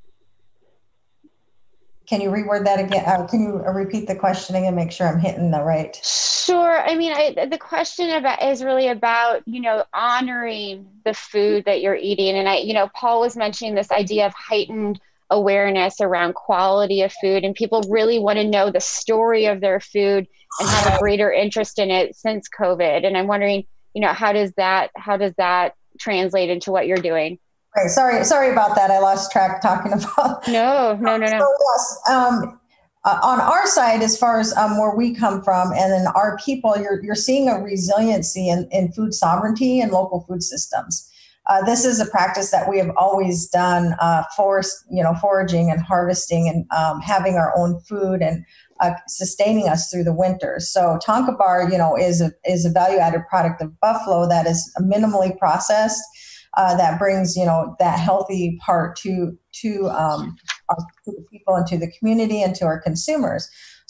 can you reword that again? Uh, can you repeat the question again? Make sure I'm hitting the right. Sure. I mean, I, the question about is really about, you know, honoring the food that you're eating. And I, you know, Paul was mentioning this idea of heightened awareness around quality of food, and people really want to know the story of their food and have a greater interest in it since COVID. And I'm wondering, you know, how does that, how does that translate into what you're doing? Right. Sorry. Sorry about that. I lost track talking about. No, no, no, no. So, yes. Um, uh, on our side, as far as um, where we come from, and then our people, you're you're seeing a resiliency in, in food sovereignty and local food systems. Uh, this is a practice that we have always done, uh, forest, you know, foraging and harvesting and um, having our own food and uh, sustaining us through the winters. So Tonka Bar, you know, is a is a value added product of buffalo that is minimally processed. Uh, that brings, you know, that healthy part to to, um, our, to the people and to the community and to our consumers.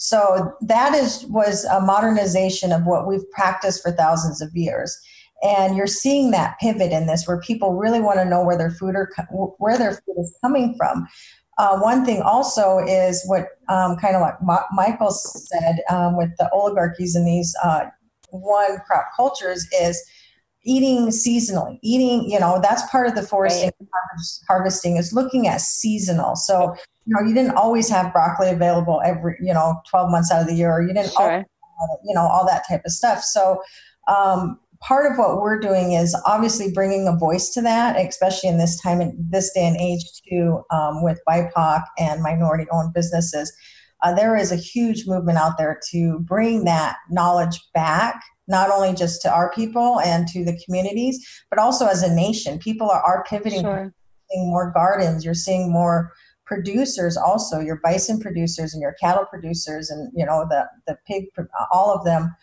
So that is was a modernization of what we've practiced for thousands of years. And you're seeing that pivot in this, where people really want to know where their food are where their food is coming from. Uh, one thing also is what um, kind of like Ma- Michael said um, with the oligarchies in these uh, one crop cultures is eating seasonally, eating, you know, that's part of the foresting Right. and harvest, harvesting is looking at seasonal. So, you know, you didn't always have broccoli available every, you know, twelve months out of the year, or you didn't, Sure. always, you know, all that type of stuff. So um, part of what we're doing is obviously bringing a voice to that, especially in this time, in this day and age too, um, with B I P O C and minority owned businesses. Uh, there is a huge movement out there to bring that knowledge back, not only just to our people and to the communities, but also as a nation. People are, are pivoting, Sure. seeing more gardens. You're seeing more producers also, your bison producers and your cattle producers and, you know, the, the pig, all of them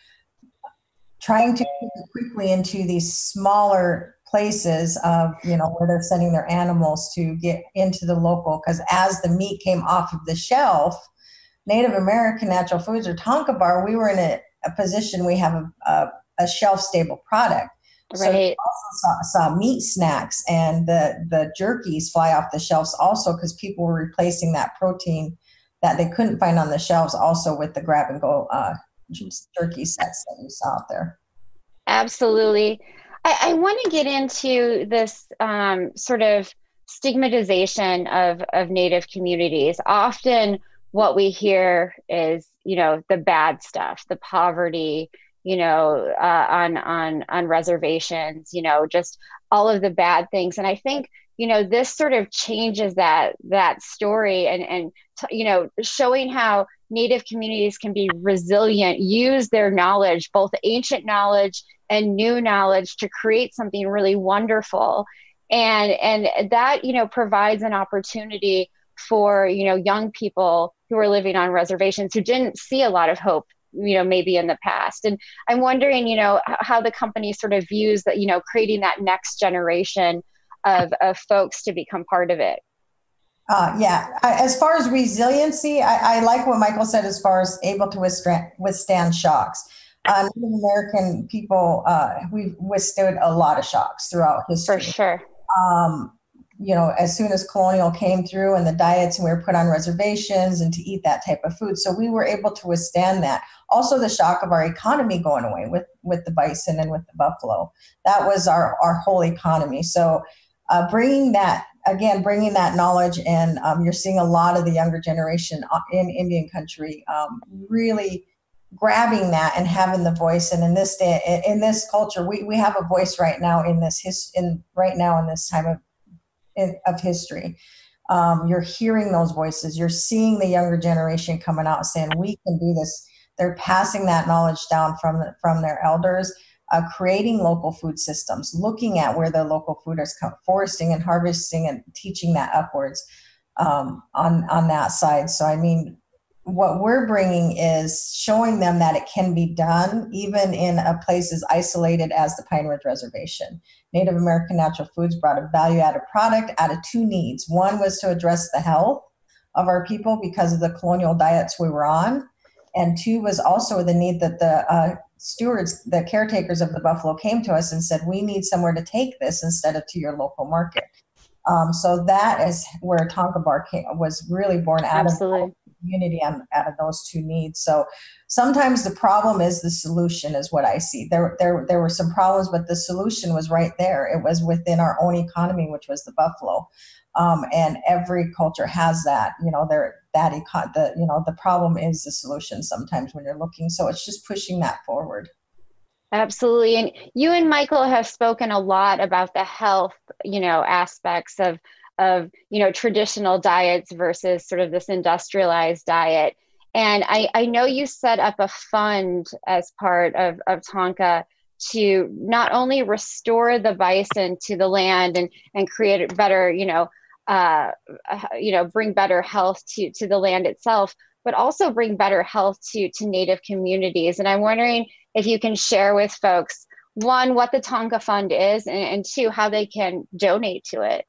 trying to pivot quickly into these smaller places of, you know, where they're sending their animals to get into the local. Because as the meat came off of the shelf, Native American natural foods or Tonka Bar, we were in a, a position, we have a, a, a shelf-stable product. So Right. we also saw, saw meat snacks and the, the jerkies fly off the shelves also because people were replacing that protein that they couldn't find on the shelves also with the grab-and-go uh, jerky sets that you saw out there. Absolutely. I, I want to get into this um, sort of stigmatization of, of Native communities. Often what we hear is, you know, the bad stuff, the poverty, you know, uh, on, on, on reservations, you know, just all of the bad things. And I think, you know, this sort of changes that, that story and, and, t- you know, showing how Native communities can be resilient, use their knowledge, both ancient knowledge and new knowledge, to create something really wonderful. And, and that, you know, provides an opportunity for, you know, young people who are living on reservations who didn't see a lot of hope, you know, maybe in the past. And I'm wondering, you know, how the company sort of views that, you know, creating that next generation of, of folks to become part of it? Uh, yeah, I, as far as resiliency, I, I like what Michael said as far as able to withstand, withstand shocks. Uh, Native American people, uh, we've withstood a lot of shocks throughout history. For sure. Um, you know, as soon as colonial came through and the diets, and we were put on reservations and to eat that type of food. So we were able to withstand that. Also the shock of our economy going away with, with the bison and with the buffalo. That was our, our whole economy. So uh, bringing that, again, bringing that knowledge, and um, you're seeing a lot of the younger generation in Indian country um, really grabbing that and having the voice. And in this day, in this culture, we, we have a voice right now in this his in right now in this time of in, of history. Um, you're hearing those voices. You're seeing the younger generation coming out saying, "We can do this." They're passing that knowledge down from the, from their elders. Uh, creating local food systems, looking at where the local food is come, foresting and harvesting and teaching that upwards um, on, on that side. So, I mean, what we're bringing is showing them that it can be done even in a place as isolated as the Pine Ridge Reservation. Native American Natural Foods brought a value-added product out of two needs. One was to address the health of our people because of the colonial diets we were on. And two was also the need that the uh, stewards, the caretakers of the buffalo came to us and said, we need somewhere to take this instead of to your local market. Um, so that is where Tonka Bar came, was really born out Absolutely. of the community and out of those two needs. So sometimes the problem is the solution is what I see. There, there, there were some problems, but the solution was right there. It was within our own economy, which was the buffalo. Um, and every culture has that, you know, there, that, econ- the, you know, the problem is the solution sometimes when you're looking. So it's just pushing that forward. Absolutely. And you and Michael have spoken a lot about the health, you know, aspects of, of, you know, traditional diets versus sort of this industrialized diet. And I, I know you set up a fund as part of, of Tonka to not only restore the bison to the land and, and create better, you know, uh, you know, bring better health to, to the land itself, but also bring better health to, to Native communities. And I'm wondering if you can share with folks, one, what the Tonka Fund is, and, and two, how they can donate to it.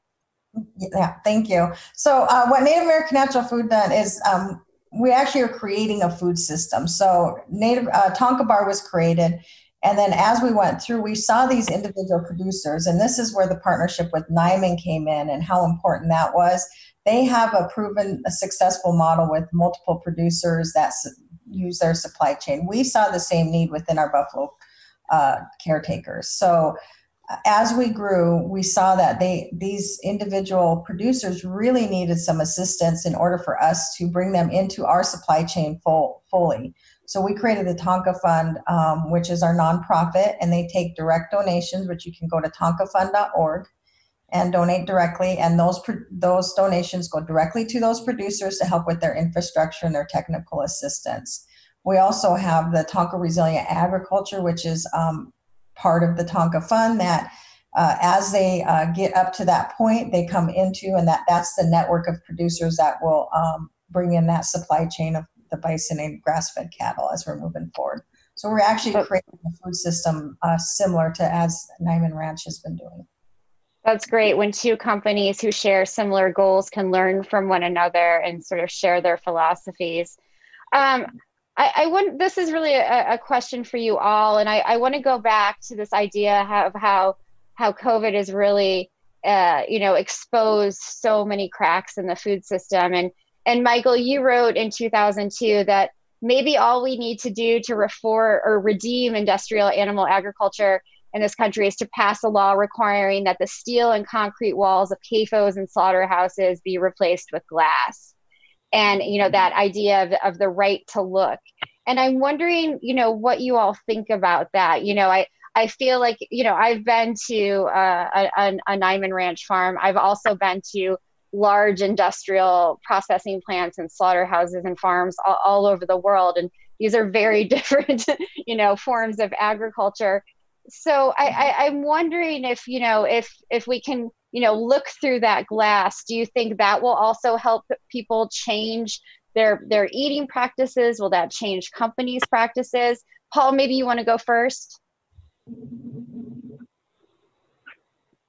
Yeah, thank you. So uh, what Native American Natural Food done is um, we actually are creating a food system. So Native uh, Tonka Bar was created. And then as we went through, we saw these individual producers, and this is where the partnership with Niman came in and how important that was. They have a proven, a successful model with multiple producers that s- use their supply chain. We saw the same need within our buffalo uh, caretakers. So uh, as we grew, we saw that they these individual producers really needed some assistance in order for us to bring them into our supply chain full, fully. So we created the Tonka Fund, um, which is our nonprofit, and they take direct donations, which you can go to tonka fund dot org and donate directly. And those those donations go directly to those producers to help with their infrastructure and their technical assistance. We also have the Tonka Resilient Agriculture, which is um, part of the Tonka Fund that uh, as they uh, get up to that point, they come into, and that, that's the network of producers that will um, bring in that supply chain of the bison and grass-fed cattle as we're moving forward. So we're actually creating a food system uh, similar to as Niman Ranch has been doing. That's great when two companies who share similar goals can learn from one another and sort of share their philosophies. Um, I, I want, this is really a, a question for you all, and I, I want to go back to this idea of how how COVID has really, uh, you know, exposed so many cracks in the food system. And And Michael, you wrote in two thousand two that maybe all we need to do to reform or redeem industrial animal agriculture in this country is to pass a law requiring that the steel and concrete walls of C A F Os and slaughterhouses be replaced with glass. And, you know, that idea of, of the right to look. And I'm wondering, you know, what you all think about that. You know, I, I feel like, you know, I've been to uh, a, a, a Niman Ranch farm. I've also been to large industrial processing plants and slaughterhouses and farms all, all over the world. And these are very different, you know, forms of agriculture. So I, I, I'm wondering if, you know, if, if we can, you know, look through that glass, do you think that will also help people change their, their eating practices? Will that change companies' practices? Paul, maybe you want to go first?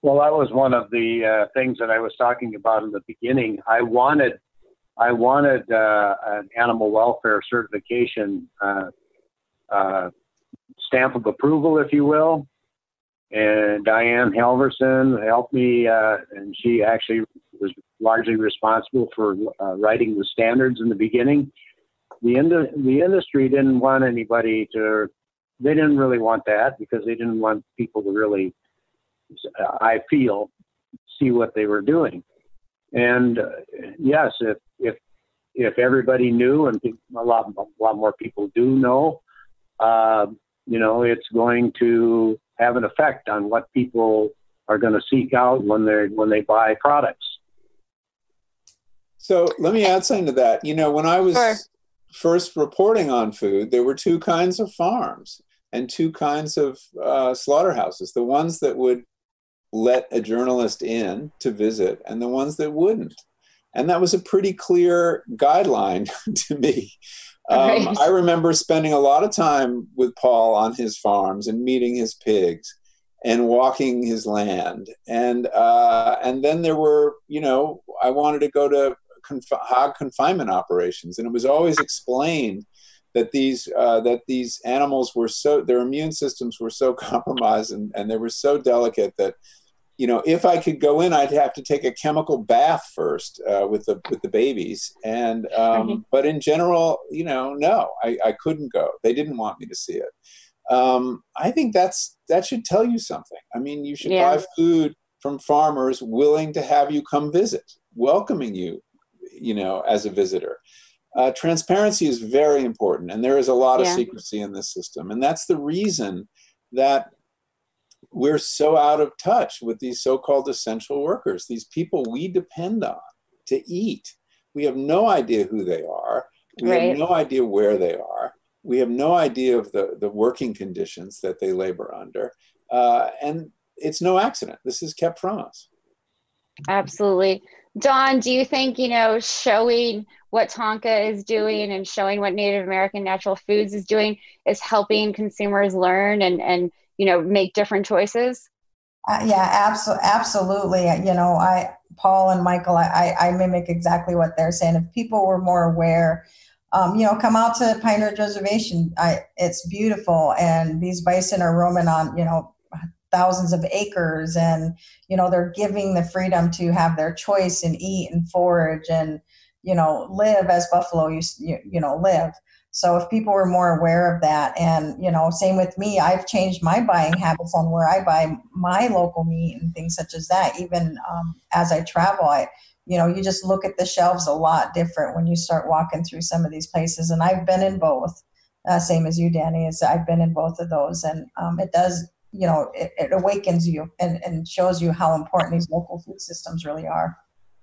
Well, that was one of the uh, things that I was talking about in the beginning. I wanted, I wanted uh, an animal welfare certification uh, uh, stamp of approval, if you will. And Diane Halverson helped me, uh, and she actually was largely responsible for uh, writing the standards in the beginning. The, ind- the industry didn't want anybody to, they didn't really want that because they didn't want people to really, uh, I feel, see what they were doing. And uh, yes, if, if, if everybody knew, and a lot, a lot more people do know, uh, you know, it's going to have an effect on what people are going to seek out when they when they buy products. So let me add something to that. You know, when I was Sure. first reporting on food, there were two kinds of farms and two kinds of uh, slaughterhouses. The ones that would let a journalist in to visit and the ones that wouldn't. And that was a pretty clear guideline to me. Um, Right. I remember spending a lot of time with Paul on his farms and meeting his pigs and walking his land. And uh, and then there were, you know, I wanted to go to conf- hog confinement operations. And it was always explained that these uh, that these animals were so, their immune systems were so compromised and, and they were so delicate that, you know, if I could go in, I'd have to take a chemical bath first uh, with the with the babies. And um, Right. but in general, you know, no, I, I couldn't go. They didn't want me to see it. Um, I think that's that should tell you something. I mean, you should Yeah. buy food from farmers willing to have you come visit, welcoming you, you know, as a visitor. Uh, transparency is very important, and there is a lot of Yeah. secrecy in this system, and that's the reason that we're so out of touch with these so-called essential workers, these people we depend on to eat. We have no idea who they are. We Right. have no idea where they are. We have no idea of the, the working conditions that they labor under. Uh, and it's no accident. This is kept from us. Absolutely. Dawn, do you think, you know, showing what Tonka is doing and showing what Native American Natural Foods is doing is helping consumers learn and, and you know, make different choices? Uh, yeah, abso- absolutely. You know, I, Paul and Michael, I, I mimic exactly what they're saying. If people were more aware, um, you know, come out to Pine Ridge Reservation. I, it's beautiful. And these bison are roaming on, you know, thousands of acres, and, you know, they're giving the freedom to have their choice and eat and forage and, you know, live as buffalo used, you, you know, live. So if people were more aware of that, and, you know, same with me, I've changed my buying habits on where I buy my local meat and things such as that. Even um, as I travel, I, you know, you just look at the shelves a lot different when you start walking through some of these places. And I've been in both, uh, same as you, Danny, is I've been in both of those. And um, it does, you know, it, it awakens you and, and shows you how important these local food systems really are.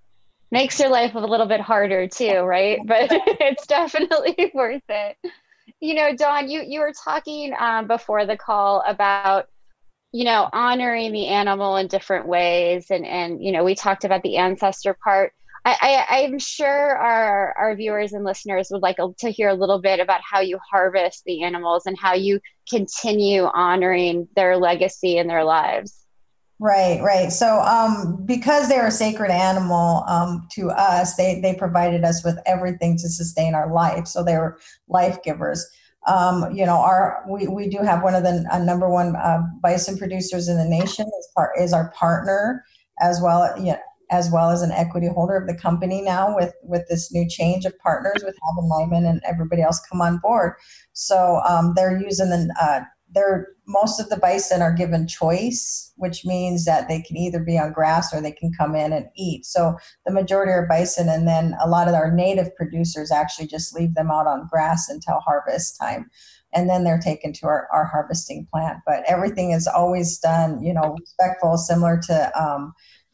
Makes your life a little bit harder too, right? But it's definitely worth it. You know, Dawn, you, you were talking um, before the call about, you know, honoring the animal in different ways. And, and, you know, we talked about the ancestor part. I, I, I'm sure our, our viewers and listeners would like to hear a little bit about how you harvest the animals and how you continue honoring their legacy and their lives. Right, right. So um, because they're a sacred animal um, to us, they, they provided us with everything to sustain our life. So they were life givers. Um, you know, our we, we do have one of the uh, number one uh, bison producers in the nation is, part, is our partner, as well, you know, as well as an equity holder of the company now with, with this new change of partners with Alvin Lyman and everybody else come on board. So um, they're using the uh, they're most of the bison are given choice, which means that they can either be on grass or they can come in and eat. So the majority are bison, and then a lot of our native producers actually just leave them out on grass until harvest time. And then they're taken to our, our harvesting plant. But everything is always done, you know, respectful, similar to um,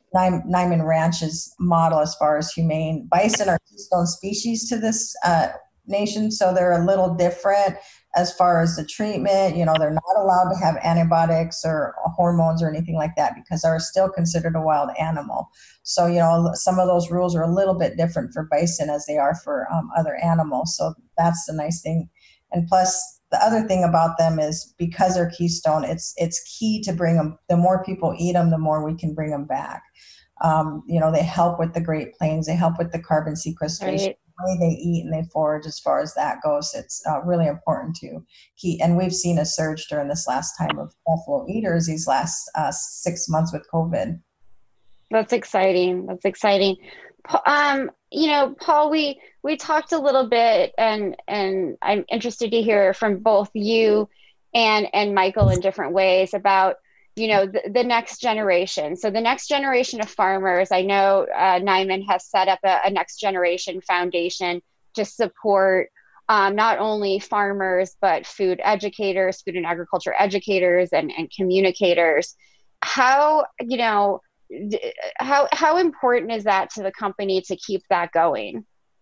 Niman Ranch's model as far as humane. Bison are keystone species to this uh, nation, so they're a little different as far as the treatment. You know, they're not allowed to have antibiotics or hormones or anything like that because they're still considered a wild animal. So, you know, some of those rules are a little bit different for bison as they are for um, other animals. So that's the nice thing. And plus, the other thing about them is because they're Keystone, it's it's key to bring them. The more people eat them, the more we can bring them back. Um, you know, they help with the Great Plains. They help with the carbon sequestration. Right. The way they eat and they forage, as far as that goes, it's uh, really important to keep. And we've seen a surge during this last time of buffalo eaters these last uh, six months with COVID. That's exciting. That's exciting. Um, you know, Paul, we we talked a little bit, and and I'm interested to hear from both you and and Michael in different ways about, you know, the, the next generation. So the next generation of farmers, I know uh, Niman has set up a, a next generation foundation to support um, not only farmers, but food educators, food and agriculture educators, and, and communicators. How, you know, how how important is that to the company to keep that going?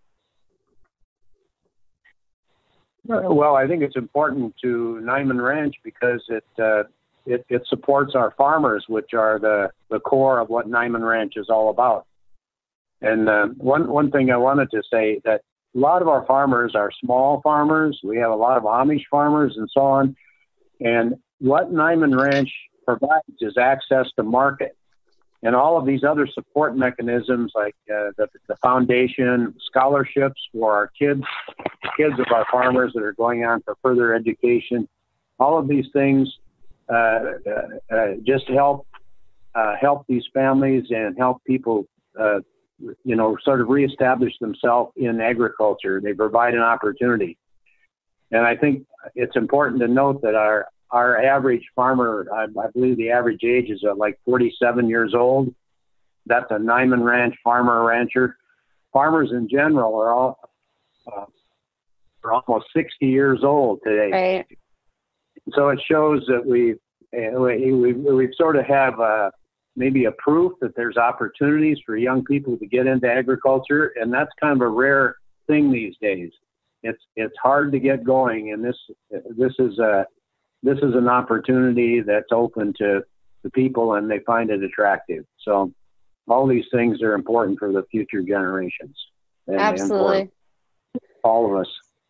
Well, I think it's important to Niman Ranch because it uh, it, it supports our farmers, which are the, the core of what Niman Ranch is all about. And uh, one one thing I wanted to say, that a lot of our farmers are small farmers. We have a lot of Amish farmers and so on. And what Niman Ranch provides is access to market. And all of these other support mechanisms, like uh, the, the foundation, scholarships for our kids, kids of our farmers that are going on for further education, all of these things uh, uh, uh, just help uh, help these families and help people, uh, you know, sort of reestablish themselves in agriculture. They provide an opportunity. And I think it's important to note that our Our average farmer, I, I believe the average age is uh, like forty-seven years old. That's a Niman Ranch farmer or rancher. Farmers in general are all uh, are almost sixty years old today. Right. So it shows that we we we, we sort of have uh, maybe a proof that there's opportunities for young people to get into agriculture, and that's kind of a rare thing these days. It's it's hard to get going, and this this is a This is an opportunity that's open to the people, and they find it attractive. So all these things are important for the future generations. And, Absolutely. And for all of us.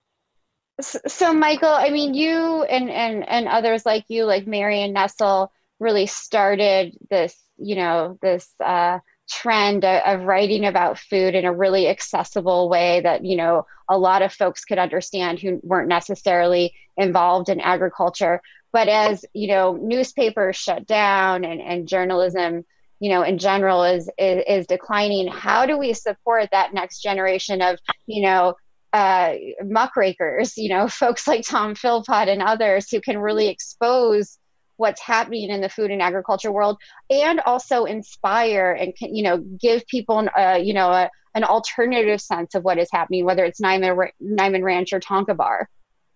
So, so Michael, I mean, you and, and, and others like you, like Marion Nestle, really started this, you know, this uh, trend of, of writing about food in a really accessible way that, you know, a lot of folks could understand who weren't necessarily involved in agriculture. But as, you know, newspapers shut down and, and journalism, you know, in general is, is, is declining, how do we support that next generation of, you know, uh, muckrakers, you know, folks like Tom Philpott and others who can really expose what's happening in the food and agriculture world, and also inspire and, you know, give people, uh, you know, a, an alternative sense of what is happening, whether it's Niman, Niman Ranch or Tonka Bar?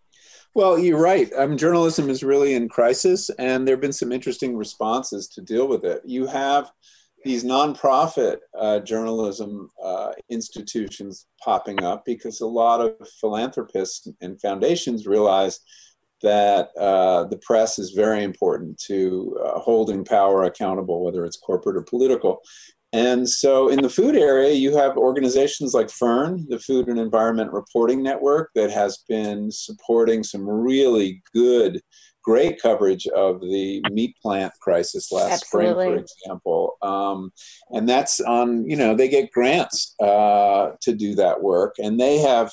Well, you're right. I mean, journalism is really in crisis, and there have been some interesting responses to deal with it. You have these nonprofit uh, journalism uh, institutions popping up because a lot of philanthropists and foundations realize that uh, the press is very important to uh, holding power accountable, whether it's corporate or political. And so in the food area, you have organizations like FERN, the Food and Environment Reporting Network, that has been supporting some really good, great coverage of the meat plant crisis last Absolutely. spring, for example. Um, and that's on, you know, they get grants uh, to do that work. And they have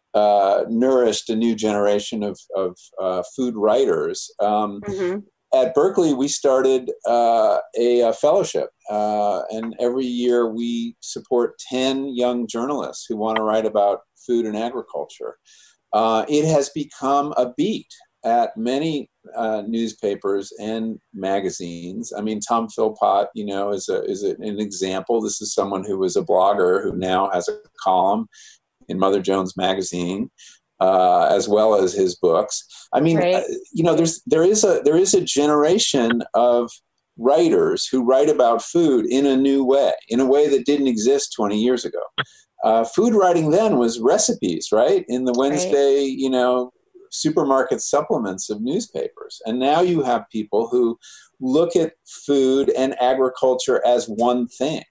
uh, nourished a new generation of, of uh, food writers. Um, Mm-hmm. At Berkeley, we started uh, a, a fellowship, uh, and every year we support ten young journalists who want to write about food and agriculture. Uh, it has become a beat at many uh, newspapers and magazines. I mean, Tom Philpott, you know, is a, is a, an example. This is someone who was a blogger who now has a column in Mother Jones magazine. Uh, as well as his books. I mean, Right. uh, you know, there's there is a there is a generation of writers who write about food in a new way, in a way that didn't exist twenty years ago. Uh, food writing then was recipes, right? In the Wednesday, right. you know, supermarket supplements of newspapers. And now you have people who look at food and agriculture as one thing.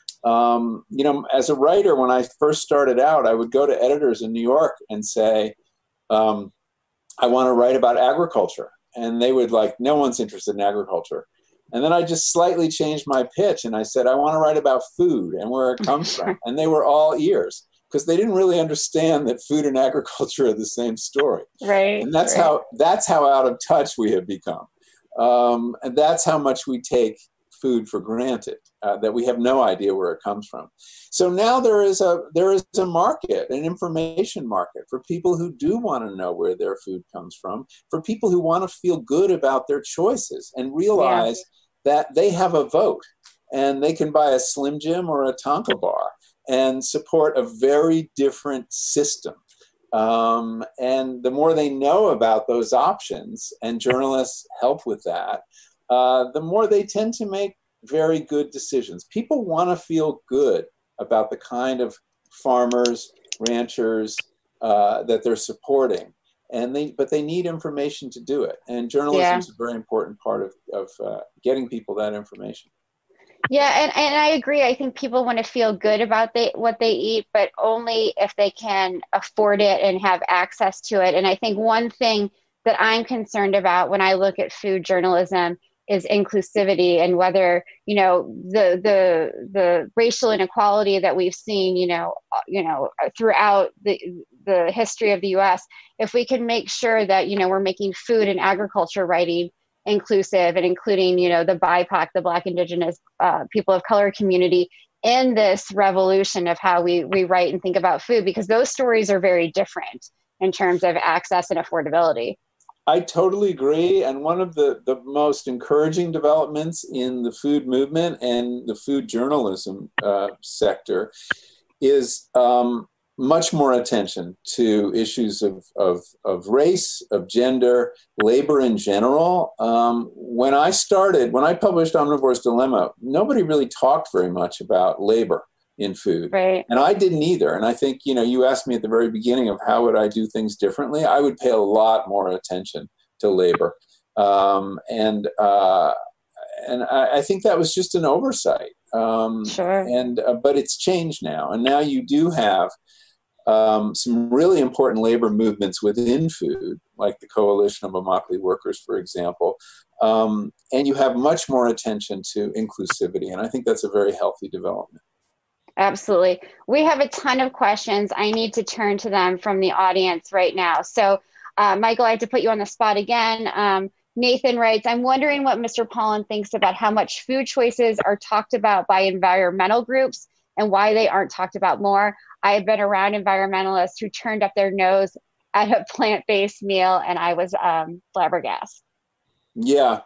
Um, you know, as a writer, when I first started out, I would go to editors in New York and say, um, I want to write about agriculture. And they would like, no one's interested in agriculture. And then I just slightly changed my pitch and I said, I want to write about food and where it comes from. And they were all ears because they didn't really understand that food and agriculture are the same story. Right. And that's right. how that's how out of touch we have become. Um, and that's how much we take food for granted, uh, that we have no idea where it comes from. So now there is a there is a market, an information market for people who do want to know where their food comes from, for people who want to feel good about their choices and realize yeah. that they have a vote and they can buy a Slim Jim or a Tonka bar and support a very different system. Um, and the more they know about those options, and journalists help with that, uh, the more they tend to make very good decisions. People want to feel good about the kind of farmers, ranchers uh, that they're supporting, and they but they need information to do it. And journalism yeah. is a very important part of, of uh, getting people that information. Yeah, and, and I agree. I think people want to feel good about they, what they eat, but only if they can afford it and have access to it. And I think one thing that I'm concerned about when I look at food journalism is inclusivity, and whether, you know, the the the racial inequality that we've seen, you know, you know, throughout the the history of the U S, if we can make sure that, you know, we're making food and agriculture writing inclusive and including, you know, the B I P O C, the Black, Indigenous, uh, people of color community in this revolution of how we, we write and think about food, because those stories are very different in terms of access and affordability. I totally agree. And one of the, the most encouraging developments in the food movement and the food journalism uh, sector is um, much more attention to issues of, of, of race, of gender, labor in general. Um, when I started, when I published Omnivore's Dilemma, nobody really talked very much about labor in food. Right. And I didn't either. And I think, you know, you asked me at the very beginning of how would I do things differently. I would pay a lot more attention to labor. Um, and uh, and I, I think that was just an oversight. Um, sure. And uh, but it's changed now. And now you do have um, some really important labor movements within food, like the Coalition of Immokalee Workers, for example. Um, and you have much more attention to inclusivity. And I think that's a very healthy development. Absolutely. We have a ton of questions. I need to turn to them from the audience right now. So, uh, Michael, I have to put you on the spot again. Um, Nathan writes, I'm wondering what Mister Pollan thinks about how much food choices are talked about by environmental groups and why they aren't talked about more. I have been around environmentalists who turned up their nose at a plant-based meal, and I was um, flabbergasted. Yeah.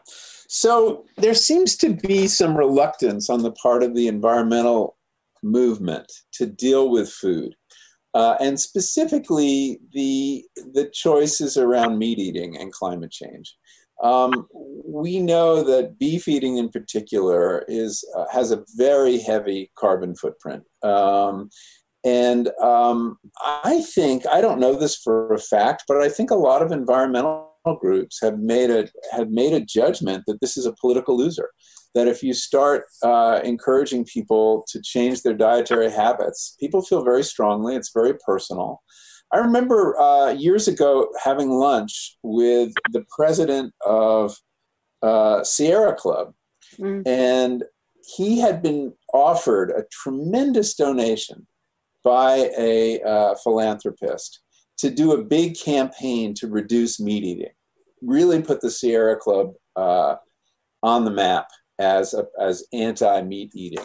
So there seems to be some reluctance on the part of the environmental movement to deal with food, uh, and specifically the the choices around meat eating and climate change. Um, we know that beef eating in particular is uh, has a very heavy carbon footprint, um, and um, I think I don't know this for a fact, but I think a lot of environmental groups have made a have made a judgment that this is a political loser. That if you start uh, encouraging people to change their dietary habits, people feel very strongly. It's very personal. I remember uh, years ago having lunch with the president of uh, Sierra Club, mm. and he had been offered a tremendous donation by a uh, philanthropist to do a big campaign to reduce meat eating, really put the Sierra Club uh, on the map as a, as anti-meat eating,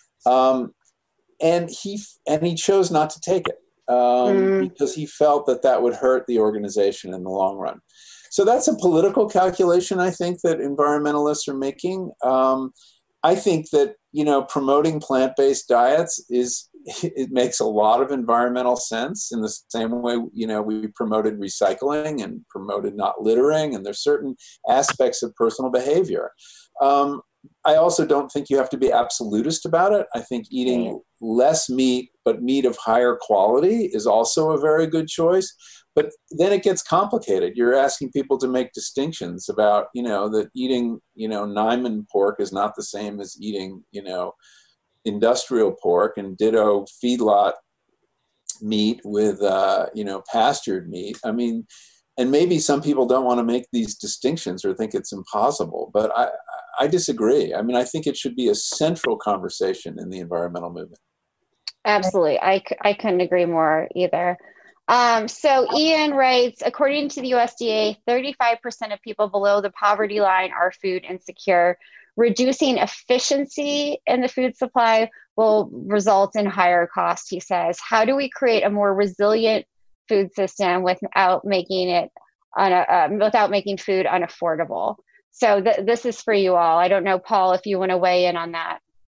um, and he and he chose not to take it um, mm. because he felt that that would hurt the organization in the long run. So that's a political calculation, I think, that environmentalists are making. Um, I think that, you know, promoting plant-based diets is it makes a lot of environmental sense in the same way, you know, we promoted recycling and promoted not littering, and there's certain aspects of personal behavior. Um, I also don't think you have to be absolutist about it. I think eating less meat, but meat of higher quality is also a very good choice. But then it gets complicated. You're asking people to make distinctions about, you know, that eating, you know, Nyman pork is not the same as eating, you know, industrial pork, and ditto feedlot meat with, uh, you know, pastured meat. I mean, and maybe some people don't want to make these distinctions or think it's impossible, but I, I disagree. I mean, I think it should be a central conversation in the environmental movement. Absolutely. I, I couldn't agree more either. Um, so Ian writes, according to the U S D A, thirty-five percent of people below the poverty line are food insecure. Reducing efficiency in the food supply will result in higher costs, he says. How do we create a more resilient food system without making it on a, uh, without making food unaffordable? So th- this is for you all. I don't know, Paul, if you want to weigh in on that.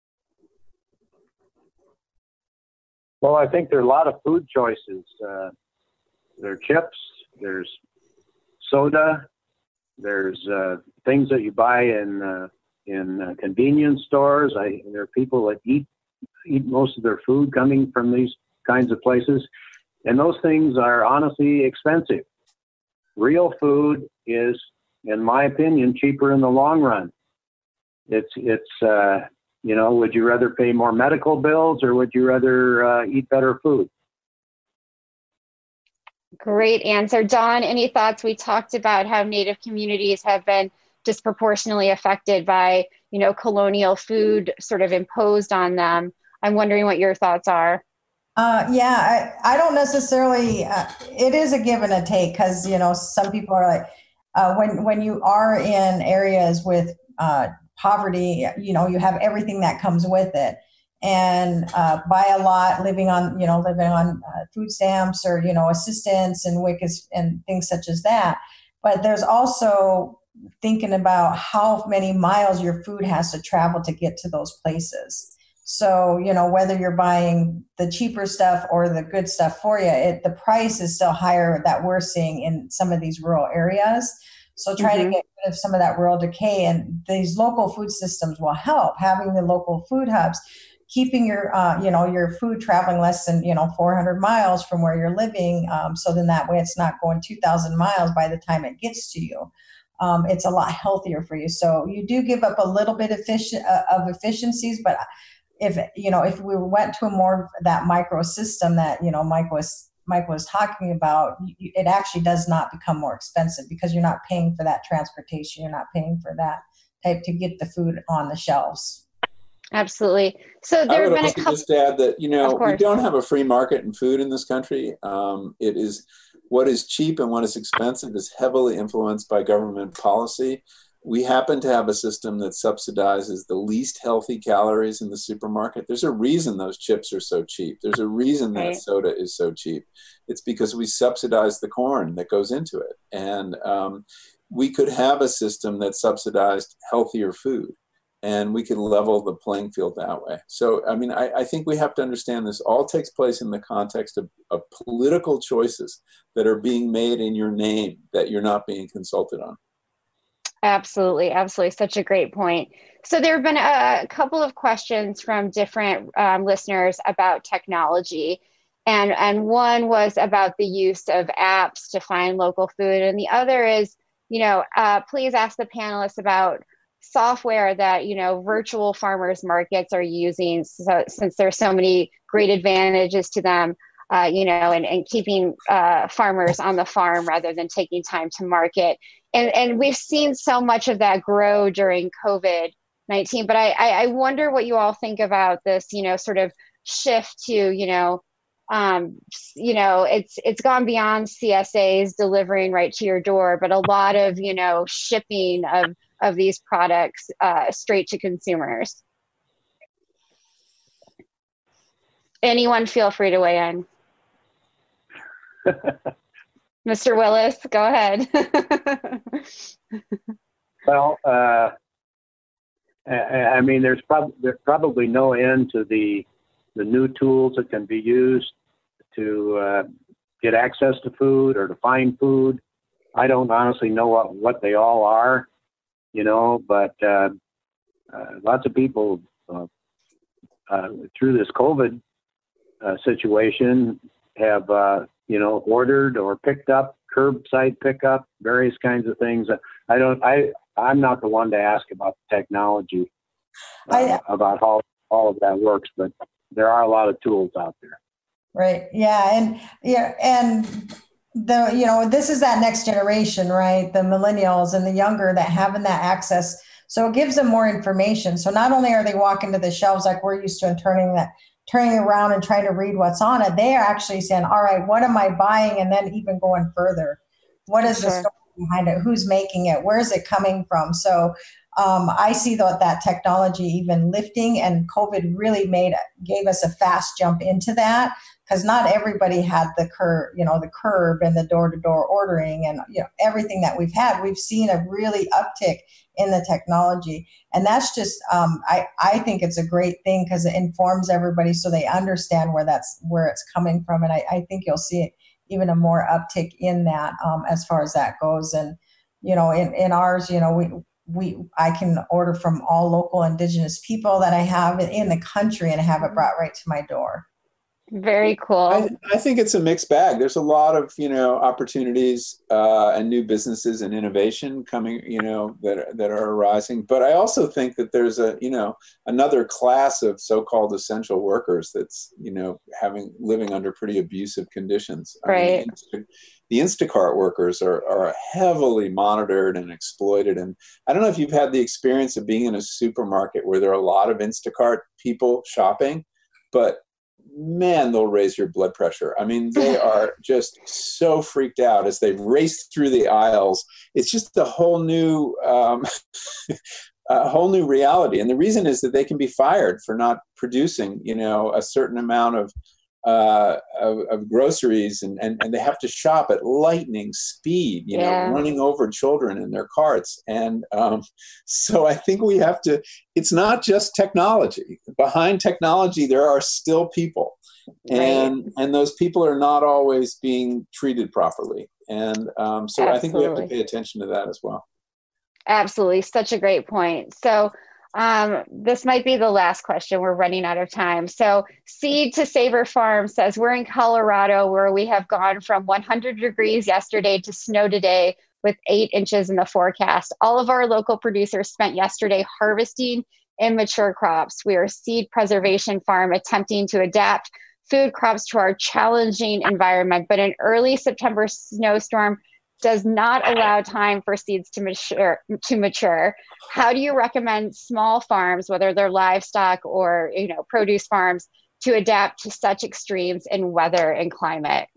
Well, I think there are a lot of food choices. Uh, there are chips, there's soda, there's uh, things that you buy in uh, in uh, convenience stores. I, there are people that eat eat most of their food coming from these kinds of places, and those things are honestly expensive. Real food is, in my opinion, cheaper in the long run. It's it's. Uh, You know, would you rather pay more medical bills or would you rather uh, eat better food? Great answer. Dawn, any thoughts? We talked about how Native communities have been disproportionately affected by, you know, colonial food sort of imposed on them. I'm wondering what your thoughts are. Uh, yeah, I, I don't necessarily, uh, it is a give and a take because, you know, some people are like, uh, when, when you are in areas with uh, poverty, you know, you have everything that comes with it. And uh, by a lot, living on, you know, living on uh, food stamps or, you know, assistance and W I C and things such as that. But there's also thinking about how many miles your food has to travel to get to those places. So, you know, whether you're buying the cheaper stuff or the good stuff for you, it, the price is still higher that we're seeing in some of these rural areas. So trying mm-hmm. to get rid of some of that rural decay, and these local food systems will help. Having the local food hubs, keeping your, uh, you know, your food traveling less than, you know, four hundred miles from where you're living. Um, so then that way it's not going two thousand miles by the time it gets to you. Um, it's a lot healthier for you. So you do give up a little bit of, effic- uh, of efficiencies, but if, you know, if we went to a more that micro system that, you know, Mike was Mike was talking about, it actually does not become more expensive because you're not paying for that transportation. You're not paying for that type to get the food on the shelves. Absolutely. So there I have would been also a couple. just add that, you know, we don't have a free market in food in this country. Um, it is what is cheap and what is expensive is heavily influenced by government policy. We happen to have a system that subsidizes the least healthy calories in the supermarket. There's a reason those chips are so cheap. There's a reason that right. soda is so cheap. It's because we subsidize the corn that goes into it. And um, we could have a system that subsidized healthier food, and we could level the playing field that way. So, I mean, I, I think we have to understand this all takes place in the context of, of political choices that are being made in your name that you're not being consulted on. Absolutely. Absolutely. Such a great point. So there have been a couple of questions from different um, listeners about technology. And, and one was about the use of apps to find local food. And the other is, you know, uh, please ask the panelists about software that, you know, virtual farmers markets are using, so, since there's so many great advantages to them, uh, you know, and, and keeping uh, farmers on the farm rather than taking time to market. And, and we've seen so much of that grow during COVID nineteen, but I, I wonder what you all think about this, you know, sort of shift to, you know, um, you know, it's it's gone beyond C S As delivering right to your door, but a lot of, you know, shipping of, of these products uh, straight to consumers. Anyone feel free to weigh in. Mister Willis, go ahead. Well, uh, I mean, there's, prob- there's probably no end to the the new tools that can be used to uh, get access to food or to find food. I don't honestly know what, what they all are, you know, but uh, uh, lots of people uh, uh, through this COVID uh, situation have, uh, you know, ordered or picked up, curbside pickup, various kinds of things. I don't, I, I'm not the one to ask about the technology, uh, I, about how all of that works, but there are a lot of tools out there. Right. Yeah. And, yeah. And the, you know, this is that next generation, right? The millennials and the younger that having that access. So it gives them more information. So not only are they walking to the shelves like we're used to and turning that, turning around and trying to read what's on it, they are actually saying, all right, what am I buying? And then even going further, what is Sure. the story behind it? Who's making it? Where is it coming from? So um, I see that, that technology even lifting, and COVID really made, gave us a fast jump into that, because not everybody had the curb, you know, the curb and the door-to-door ordering and, you know, everything that we've had. We've seen a really uptick in the technology. And that's just, um, I, I think it's a great thing because it informs everybody so they understand where that's, where it's coming from. And I, I think you'll see even a more uptick in that um, as far as that goes. And, you know, in, in ours, you know, we, we, I can order from all local indigenous people that I have in the country and have it brought right to my door. Very cool. I, I think it's a mixed bag. There's a lot of, you know, opportunities uh, and new businesses and innovation coming, you know, that, that are arising. But I also think that there's a, you know, another class of so-called essential workers that's, you know, having, living under pretty abusive conditions. Right. I mean, the Instacart workers are, are heavily monitored and exploited. And I don't know if you've had the experience of being in a supermarket where there are a lot of Instacart people shopping, but man, they'll raise your blood pressure. I mean, they are just so freaked out as they race through the aisles. It's just a whole new, um, a whole new reality. And the reason is that they can be fired for not producing, you know, a certain amount of, uh, of, of groceries, and, and, and they have to shop at lightning speed, you Yeah. know, running over children in their carts. And um, so I think we have to, it's not just technology. Behind technology, there are still people. And, right. and those people are not always being treated properly. And um, so Absolutely. I think we have to pay attention to that as well. Absolutely. Such a great point. So Um, this might be the last question. We're running out of time. So Seed to Savor Farm says, we're in Colorado where we have gone from one hundred degrees yesterday to snow today with eight inches in the forecast. All of our local producers spent yesterday harvesting immature crops. We are a seed preservation farm attempting to adapt food crops to our challenging environment, but an early September snowstorm does not allow time for seeds to mature, to mature. How do you recommend small farms, whether they're livestock or, you know, produce farms, to adapt to such extremes in weather and climate?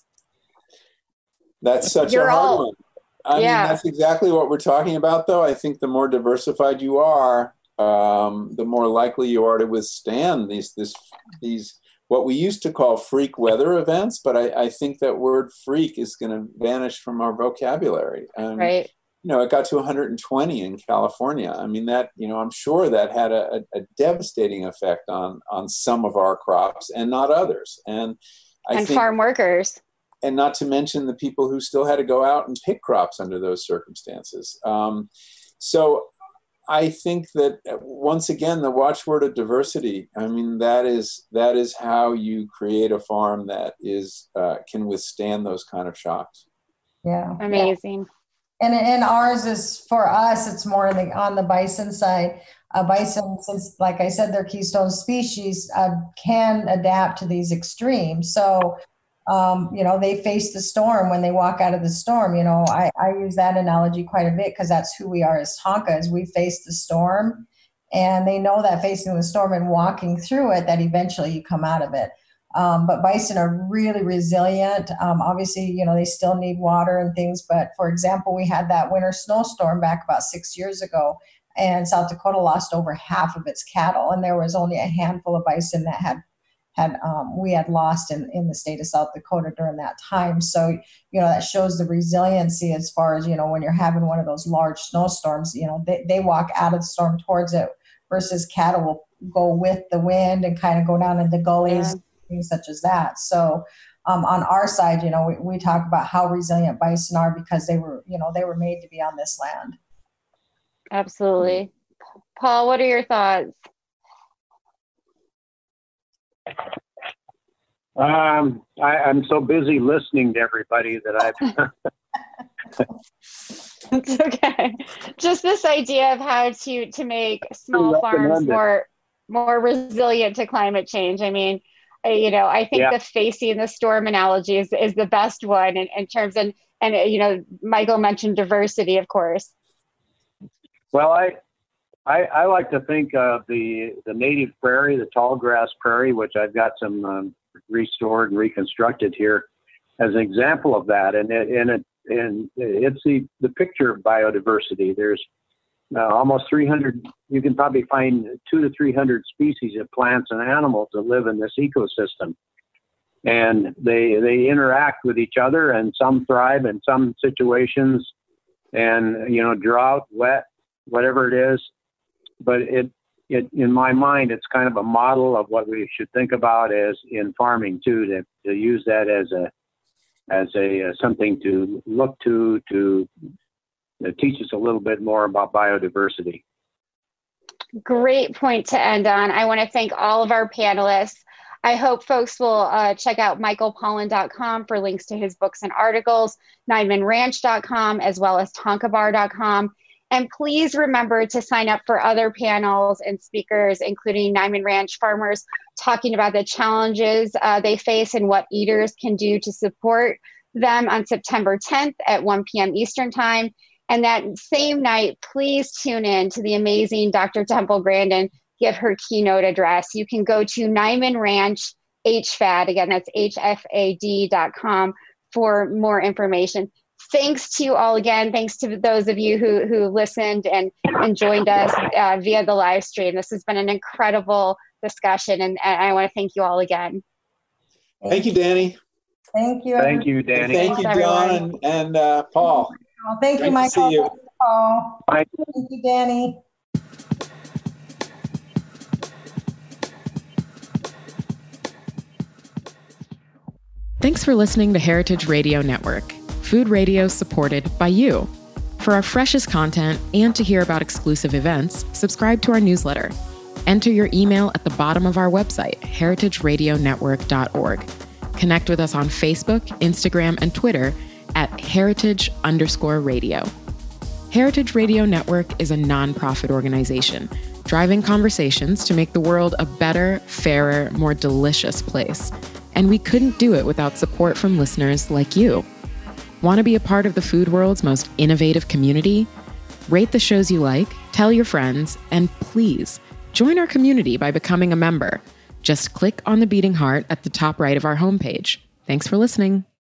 That's such You're a hard all, one. I yeah. mean, that's exactly what we're talking about, though. I think the more diversified you are, um, the more likely you are to withstand these, this, these, what we used to call freak weather events, but I, I think that word freak is going to vanish from our vocabulary. Um, right. You know, it got to one hundred twenty in California. I mean, that, you know, I'm sure that had a, a devastating effect on, on some of our crops and not others. And I and think, farm workers. And not to mention the people who still had to go out and pick crops under those circumstances. Um, so I think that once again, the watchword of diversity, I mean, that is, that is how you create a farm that is, uh, can withstand those kind of shocks. Yeah. Amazing. And, and ours is, for us, it's more on the, on the bison side. Uh, bison, since, like I said, they're keystone species, uh, can adapt to these extremes. So, Um, you know, they face the storm when they walk out of the storm. You know, I, I use that analogy quite a bit because that's who we are as Tonkas. We face the storm, and they know that facing the storm and walking through it, that eventually you come out of it. Um, but bison are really resilient. Um, obviously, you know, they still need water and things. But for example, we had that winter snowstorm back about six years ago, and South Dakota lost over half of its cattle. And there was only a handful of bison that had had um, we had lost in, in the state of South Dakota during that time. So, you know, that shows the resiliency as far as, you know, when you're having one of those large snowstorms, you know, they, they walk out of the storm towards it, versus cattle will go with the wind and kind of go down into gullies, yeah. things such as that. So um, on our side, you know, we, we talk about how resilient bison are because they were, you know, they were made to be on this land. Absolutely. Paul, what are your thoughts? Um, I, I'm so busy listening to everybody that I've. It's okay. Just this idea of how to to make small farms more more resilient to climate change. I mean, Uh, you know, I think Yeah. the facing the storm analogy is, is the best one in, in terms of, and, uh, you know, Michael mentioned diversity, of course. Well, I, I, I like to think of the, the native prairie, the tall grass prairie, which I've got some um, restored and reconstructed here as an example of that. And it, and it, and it's the, the picture of biodiversity. There's uh, almost three hundred, you can probably find two to three hundred species of plants and animals that live in this ecosystem. And they, they interact with each other, and some thrive in some situations, and, you know, drought, wet, whatever it is. But it, it, in my mind, it's kind of a model of what we should think about as in farming too, to, to use that as a, as a, uh, something to look to, to uh, teach us a little bit more about biodiversity. Great point to end on. I want to thank all of our panelists. I hope folks will uh, check out michael pollan dot com for links to his books and articles, nineman ranch dot com, as well as tonka bar dot com. And please remember to sign up for other panels and speakers, including Niman Ranch farmers talking about the challenges uh, they face and what eaters can do to support them on September tenth at one p.m. Eastern Time. And that same night, please tune in to the amazing Doctor Temple Grandin give her keynote address. You can go to Niman Ranch H F A D, again, that's H F A D dot com for more information. Thanks to you all again. Thanks to those of you who, who listened and, and joined us uh, via the live stream. This has been an incredible discussion, and, and I want to thank you all again. Thank you, Danny. Thank you. Thank you, Danny. Thank you, John and, and uh, Paul. Well, thank Great you, to Michael. see you. Thank you, Paul. Bye. Thank you, Danny. Thanks for listening to Heritage Radio Network, food radio supported by you. For our freshest content and to hear about exclusive events, subscribe to our newsletter. Enter your email at the bottom of our website, heritage radio network dot org. Connect with us on Facebook, Instagram, and Twitter at heritage underscore radio. Heritage Radio Network is a nonprofit organization driving conversations to make the world a better, fairer, more delicious place. And we couldn't do it without support from listeners like you. Want to be a part of the food world's most innovative community? Rate the shows you like, tell your friends, and please join our community by becoming a member. Just click on the beating heart at the top right of our homepage. Thanks for listening.